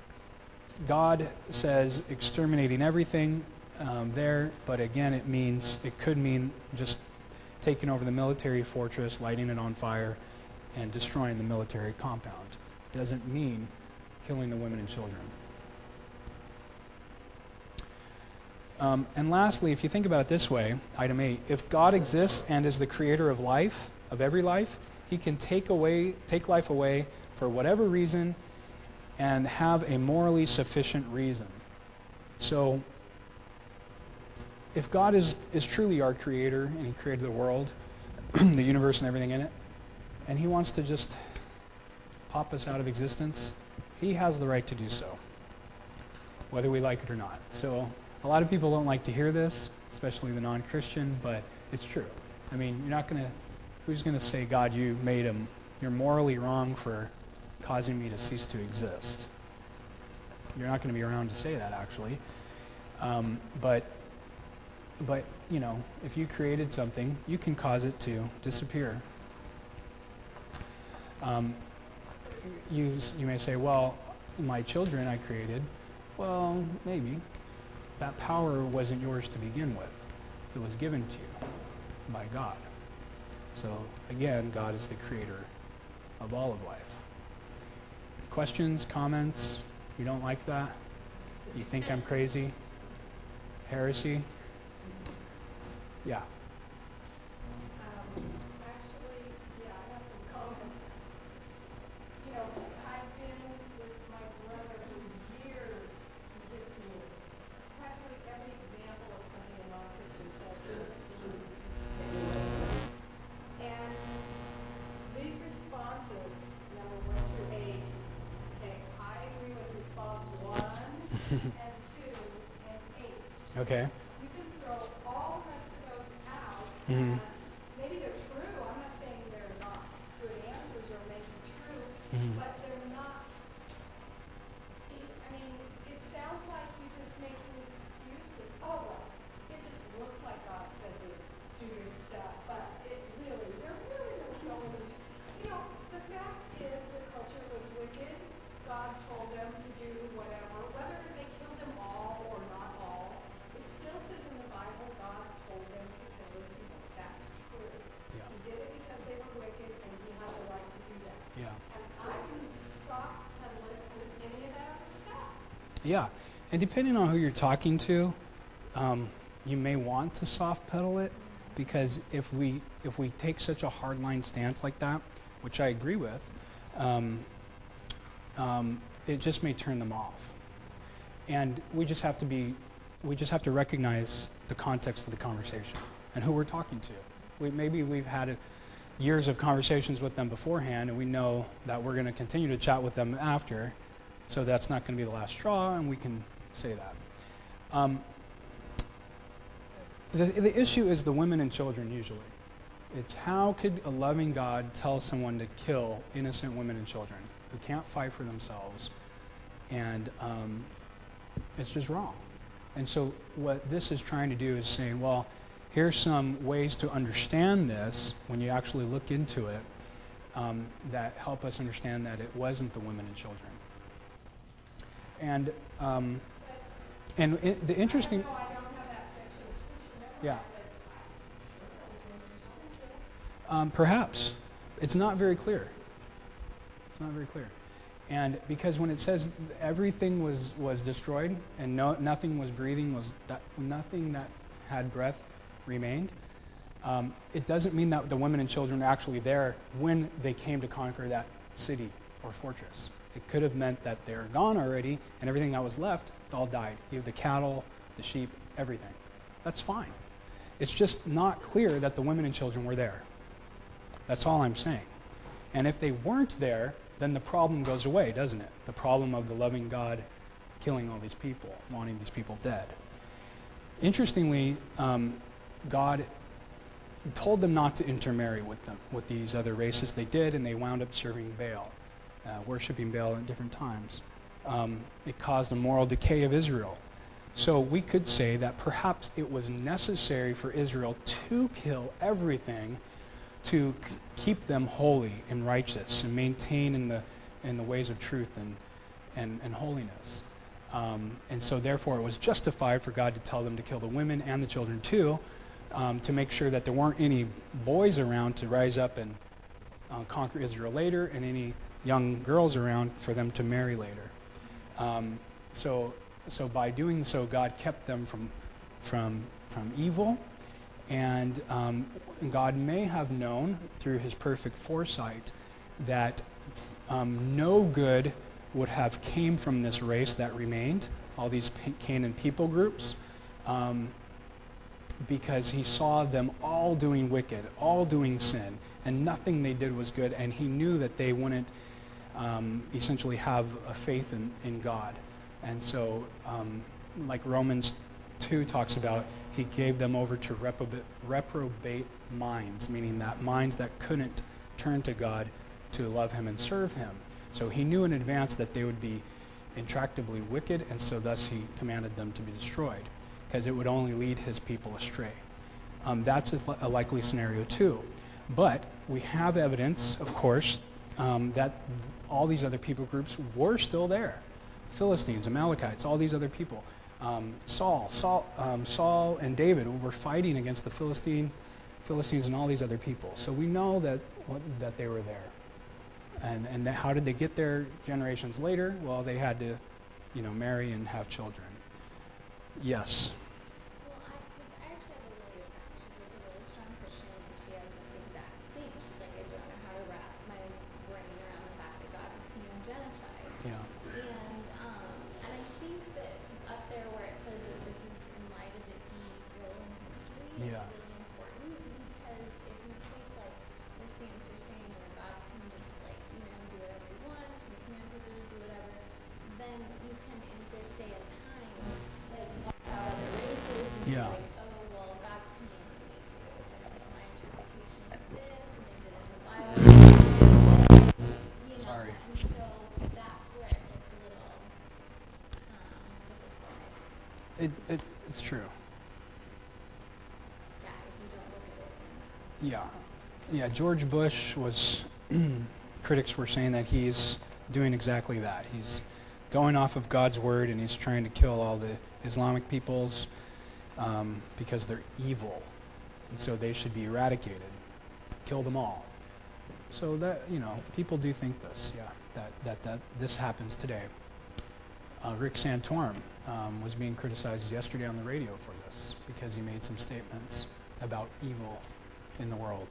God says exterminating everything um, there, but again, it means, it could mean just taking over the military fortress, lighting it on fire, and destroying the military compound. Doesn't mean killing the women and children. Um, and lastly, if you think about it this way, item eight, if God exists and is the creator of life, of every life, he can take away, take life away for whatever reason and have a morally sufficient reason. So, if God is, is truly our creator and he created the world, the universe and everything in it, and he wants to just pop us out of existence, he has the right to do so, whether we like it or not. So a lot of people don't like to hear this, especially the non-Christian, but it's true. I mean, you're not going to who's going to say, God, you made him, you're morally wrong for causing me to cease to exist? You're not going to be around to say that, actually. Um, but, but, you know, if you created something, you can cause it to disappear. Um, you, you may say, well, my children I created. Well, maybe. That power wasn't yours to begin with. It was given to you by God. So, again, God is the creator of all of life. Questions, comments? You don't like that? You think I'm crazy? Heresy? Yeah. Um, actually, yeah, I have some comments. You know, I've been with my brother for years. He hits me with practically every example of something a non-Christian says that I've seen his face break. And these responses, number one through eight, okay, I agree with response one and two and eight. Okay. You can throw all the rest of those out Mhm. as maybe they're true. I'm not saying they're not good answers or maybe true, Mhm. but they're not. I mean, it sounds like you're just making excuses. Oh, well, it just looks like God said to do this stuff, but it really, there really, there was no limitation. You know, the fact is the culture was wicked. God told them to do whatever, whether they killed them all or not all. It still says in the Bible, God told them to kill those people. That's true. Yeah. He did it because they were wicked, and he has a right to do that. Yeah. And I wouldn't soft pedal it with any of that other stuff. Yeah. And depending on who you're talking to, um, you may want to soft pedal it, because if we if we take such a hardline stance like that, which I agree with, um, um, it just may turn them off. And we just have to be, we just have to recognize the context of the conversation and who we're talking to. We, maybe we've had a, years of conversations with them beforehand, and we know that we're going to continue to chat with them after, so that's not going to be the last straw, and we can say that. Um, the, the issue is the women and children usually. It's how could a loving God tell someone to kill innocent women and children who can't fight for themselves, and um, it's just wrong. And so what this is trying to do is saying, well, here's some ways to understand this when you actually look into it, um, that help us understand that it wasn't the women and children. And um, But and it, the interesting, I don't know, I don't have that section of scripture yeah, memorized, but I'm sure it was women and children too. um, perhaps it's not very clear. It's not very clear. And because when it says everything was, was destroyed and no, nothing was breathing, was that, nothing that had breath remained, um, it doesn't mean that the women and children are actually there when they came to conquer that city or fortress. It could have meant that they're gone already, and everything that was left all died. You have the cattle, the sheep, everything. That's fine. It's just not clear that the women and children were there. That's all I'm saying. And if they weren't there, then the problem goes away, doesn't it? The problem of the loving God killing all these people, wanting these people dead. Interestingly, um, God told them not to intermarry with them, with these other races. They did, and they wound up serving Baal, uh, worshiping Baal at different times. Um, it caused a moral decay of Israel. So we could say that perhaps it was necessary for Israel to kill everything to c- keep them holy and righteous and maintain in the in the ways of truth and and, and holiness. Um, and so therefore it was justified for God to tell them to kill the women and the children too, um, to make sure that there weren't any boys around to rise up and uh, conquer Israel later, and any young girls around for them to marry later. Um, so so by doing so, God kept them from from from evil. And um, God may have known through his perfect foresight that um, no good would have came from this race that remained, all these Canaan people groups, um, because he saw them all doing wicked, all doing sin, and nothing they did was good, and he knew that they wouldn't um, essentially have a faith in, in God. And so, um, like Romans two talks about, he gave them over to reprobate, reprobate minds, meaning that minds that couldn't turn to God to love him and serve him. So he knew in advance that they would be intractably wicked, and so thus he commanded them to be destroyed, because it would only lead his people astray. Um, that's a likely scenario too. But we have evidence, of course, um, that all these other people groups were still there. Philistines, Amalekites, all these other people. Um, Saul, Saul, um, Saul and David were fighting against the Philistine, Philistines and all these other people. So we know that that they were there. And and that, how did they get there generations later? Well, they had to, you know, marry and have children. Yes. Well, I, because I actually have a really good friend. She's like a really strong Christian, and she has this exact thing. She's like, I don't know how to wrap my brain around the fact that God would command genocide. Yeah. And um, and I think that up there where it says that this is in light of its unique role in history, it's Yeah. really important, because if you take like the stance you're saying where God can just like, you know, do whatever he wants and command people to do whatever, then you can in this day and time like wipe out other races and Yeah. be like, oh well, God's commanding me to. This is my interpretation of this, and they did it in the Bible. You know, Sorry. and so that's where it gets a little um, difficult, I think. It, it it's true. Yeah, if you don't look at it in that. Yeah. Yeah, George Bush was, critics were saying that he's doing exactly that. He's going off of God's word, and he's trying to kill all the Islamic peoples um, because they're evil. And so they should be eradicated. Kill them all. So that, you know, people do think this, yeah, that, that, that this happens today. Uh, Rick Santorum um, was being criticized yesterday on the radio for this because he made some statements about evil in the world.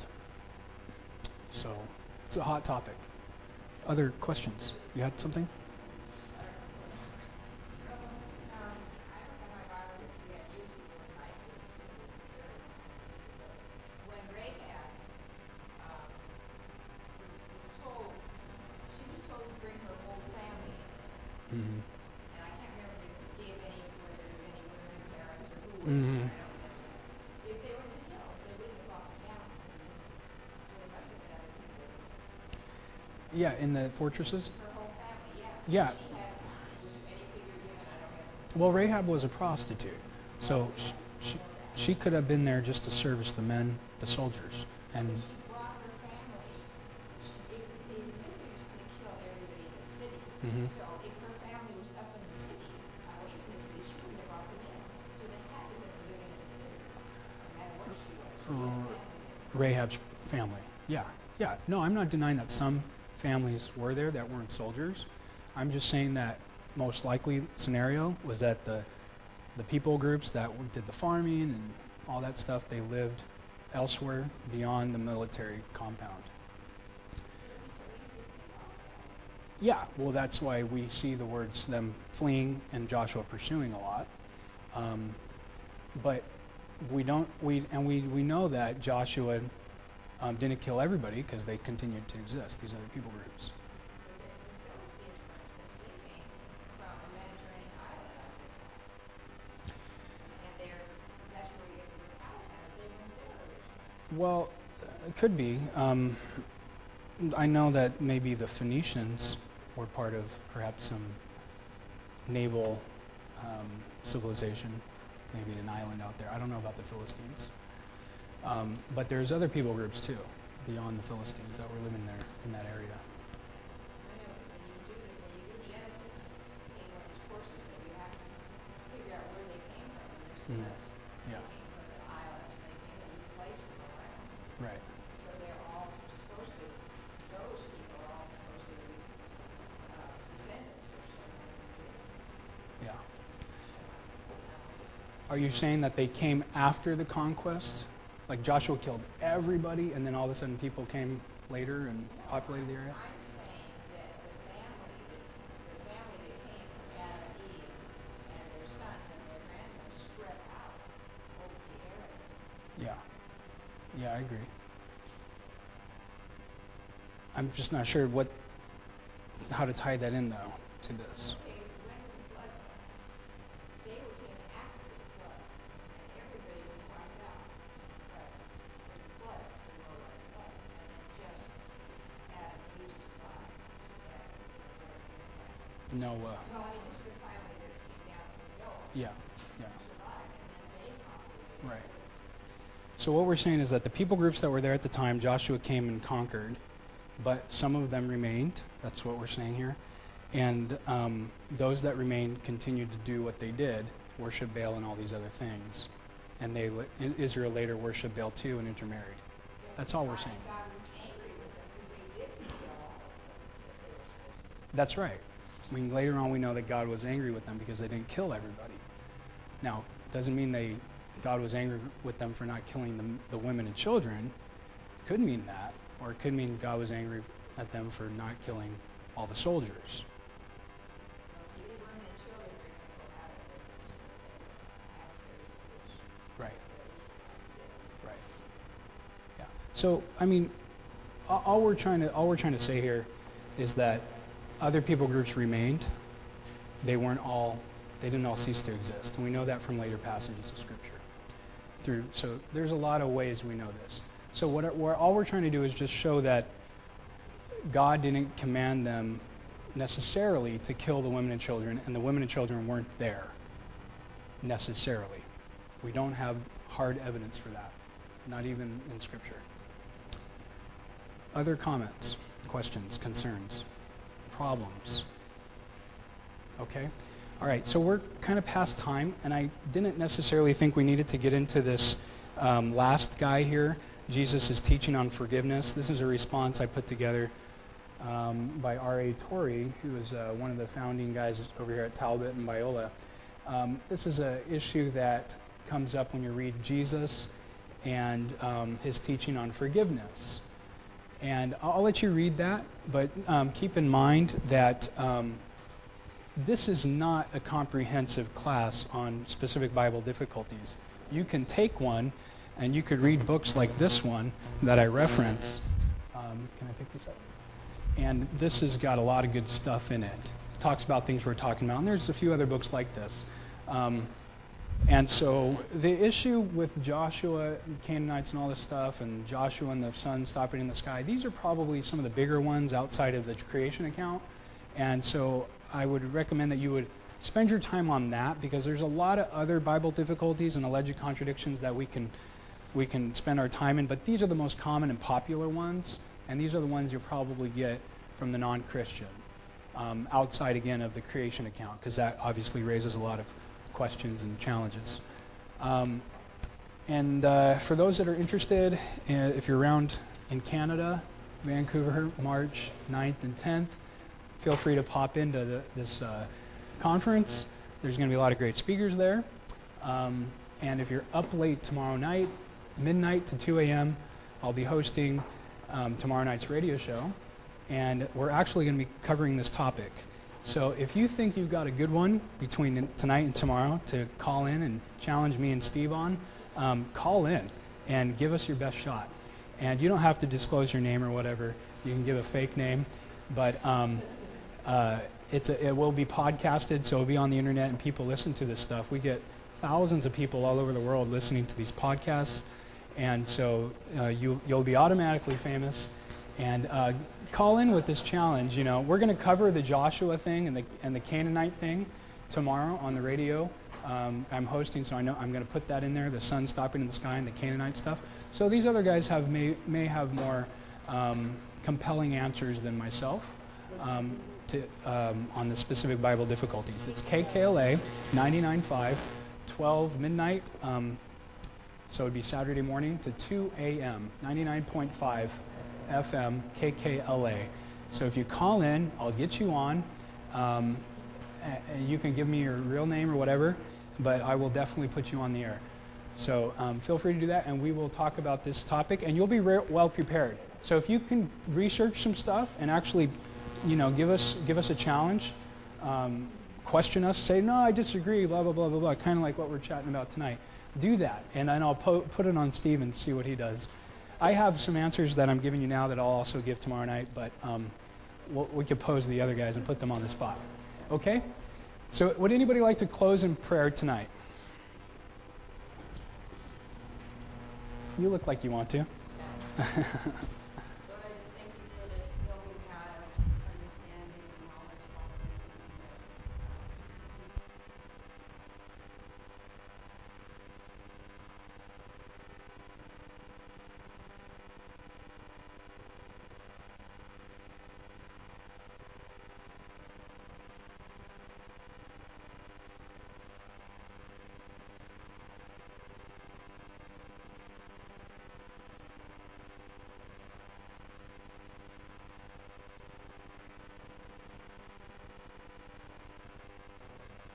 So it's a hot topic. Other questions? You had something? I don't know if we're not. Trouble. Um, I don't have my Bible here because we had years before Crisis, very, very long years ago, when Rahab um, was was told she was told to bring her whole family in, Mm-hmm. and I can't remember if it gave any whether there was any women parents or who was in Mm-hmm. there. I don't remember that. If they were in the hills, they wouldn't have brought them down here. So there must have been other people in there. Yeah, in the fortresses? Her whole family, yeah. Yeah. She had was any figure given? I don't remember. Well, Rahab was a prostitute, so Oh, she, yes, I she, know that. she could have been there just to service the men, the soldiers. And But she brought her family. She, if the Assyrians were just going to kill everybody in the city, Mhm. so if her family was up in the city, away from the city, she wouldn't have brought them in. So they had to have been living in the city, no matter where she was. She had family there. Rahab's family. Yeah, yeah. No, I'm not denying that some families were there that weren't soldiers. I'm just saying that most likely scenario was that the the people groups that did the farming and all that stuff, they lived elsewhere beyond the military compound. But it'd be so easy if they all fled. Yeah, well, that's why we see the words them fleeing and Joshua pursuing a lot. Um, but we don't, we and we, we know that Joshua um, didn't kill everybody because they continued to exist, these other people groups. But the, the Philistines, for instance, they came from a Mediterranean island up here. And they're, that's where we get the word Palestine, but they weren't there originally. Well, it could be. Um, I know that maybe the Phoenicians were part of perhaps some naval um, civilization, maybe an island out there. I don't know about the Philistines. Um, but there's other people groups too, beyond the Philistines, that were living there in that area. I know, but when you do the, when you do Genesis, take one of these courses, that you have to figure out where they came from, and there's Mm. lists. Yeah. They came from the islands, and they came, and you place them around. Right. So they're all supposedly, those people are all supposedly re, uh, descendants of Shem, Ham, and Japheth. Yeah. Shemites, Hamites. Are you saying that they came after the conquest? Like Joshua killed everybody, and then all of a sudden people came later and No, populated I'm, the area? I'm saying that the family that the family that came from Adam and Eve and their sons and their grandsons spread out over the area. Yeah. Yeah, I agree. I'm just not sure what, how to tie that in though to this. Okay, when did the flood come? They were came after the flood, and everybody Noah. Well, I mean, just the family that came down from Noah. Yeah, yeah. Survived, and then they populated Right. too. So what we're saying is that the people groups that were there at the time, Joshua came and conquered, but some of them remained. That's what we're saying here. And um, those that remained continued to do what they did, worship Baal and all these other things. And they, Israel later worshiped Baal too and intermarried. Yeah, but That's all we're God- saying. God was angry with them because they didn't kill all of them that they were supposed to. That's right. I mean, later on we know that God was angry with them because they didn't kill everybody. Now, doesn't mean they God was angry with them for not killing the, the women and children. Could mean that, or it could mean God was angry at them for not killing all the soldiers. Well, if you leave women and children, they're going to go have it with them to the day of habitation, which Right. the Israelites did. Right. Yeah. So, I mean, all all we're trying to all we're trying to say here is that other people groups remained. They weren't all. They didn't all cease to exist, and we know that from later passages of Scripture. Through so, there's a lot of ways we know this. So, what we're, all we're trying to do is just show that God didn't command them necessarily to kill the women and children, and the women and children weren't there necessarily. We don't have hard evidence for that, not even in Scripture. Other comments, questions, concerns, problems? Okay? All right, so we're kind of past time, and I didn't necessarily think we needed to get into this um, last guy here. Jesus is teaching on forgiveness. This is a response I put together um, by R A Torrey, who is uh, one of the founding guys over here at Talbot and Biola. Um, this is an issue that comes up when you read Jesus and um, his teaching on forgiveness. And I'll let you read that, but um, keep in mind that um, this is not a comprehensive class on specific Bible difficulties. You can take one, and you could read books like this one that I reference. Um, can I pick this up? And this has got a lot of good stuff in it. It talks about things we're talking about, and there's a few other books like this. Um, and so the issue with Joshua, and Canaanites and all this stuff, and Joshua and the sun stopping in the sky, these are probably some of the bigger ones outside of the creation account. And so I would recommend that you would spend your time on that, because there's a lot of other Bible difficulties and alleged contradictions that we can we can spend our time in, but these are the most common and popular ones, and these are the ones you'll probably get from the non-Christian, um, outside, again, of the creation account, because that obviously raises a lot of questions and challenges. Um, and uh, for those that are interested, uh, if you're around in Canada, Vancouver, March ninth and tenth, feel free to pop into the, this uh, conference. There's going to be a lot of great speakers there. Um, and if you're up late tomorrow night, midnight to two a.m., I'll be hosting um, tomorrow night's radio show. And we're actually going to be covering this topic. So if you think you've got a good one between tonight and tomorrow to call in and challenge me and Steve on, um, call in and give us your best shot. And you don't have to disclose your name or whatever. You can give a fake name. But um, uh, it's a, it will be podcasted, so it'll be on the internet, and people listen to this stuff. We get thousands of people all over the world listening to these podcasts. And so uh, you, you'll be automatically famous. And uh, call in with this challenge. You know, we're going to cover the Joshua thing and the and the Canaanite thing tomorrow on the radio. Um, I'm hosting, so I know I'm going to put that in there. The sun stopping in the sky and the Canaanite stuff. So these other guys have may may have more um, compelling answers than myself um, to um, on the specific Bible difficulties. It's K K L A ninety-nine point five, twelve midnight. Um, so it'd be Saturday morning to two a.m. ninety-nine point five. F M K K L A. So if you call in, I'll get you on. Um, you can give me your real name or whatever, but I will definitely put you on the air. So um, feel free to do that, and we will talk about this topic, and you'll be re- well prepared. So if you can research some stuff and actually, you know, give us give us a challenge, um, question us, say no, I disagree, blah blah blah blah blah, kind of like what we're chatting about tonight. Do that, and then I'll po- put it on Steve and see what he does. I have some answers that I'm giving you now that I'll also give tomorrow night, but um, we'll, we could pose the other guys and put them on the spot. Okay? So would anybody like to close in prayer tonight? You look like you want to. Yes.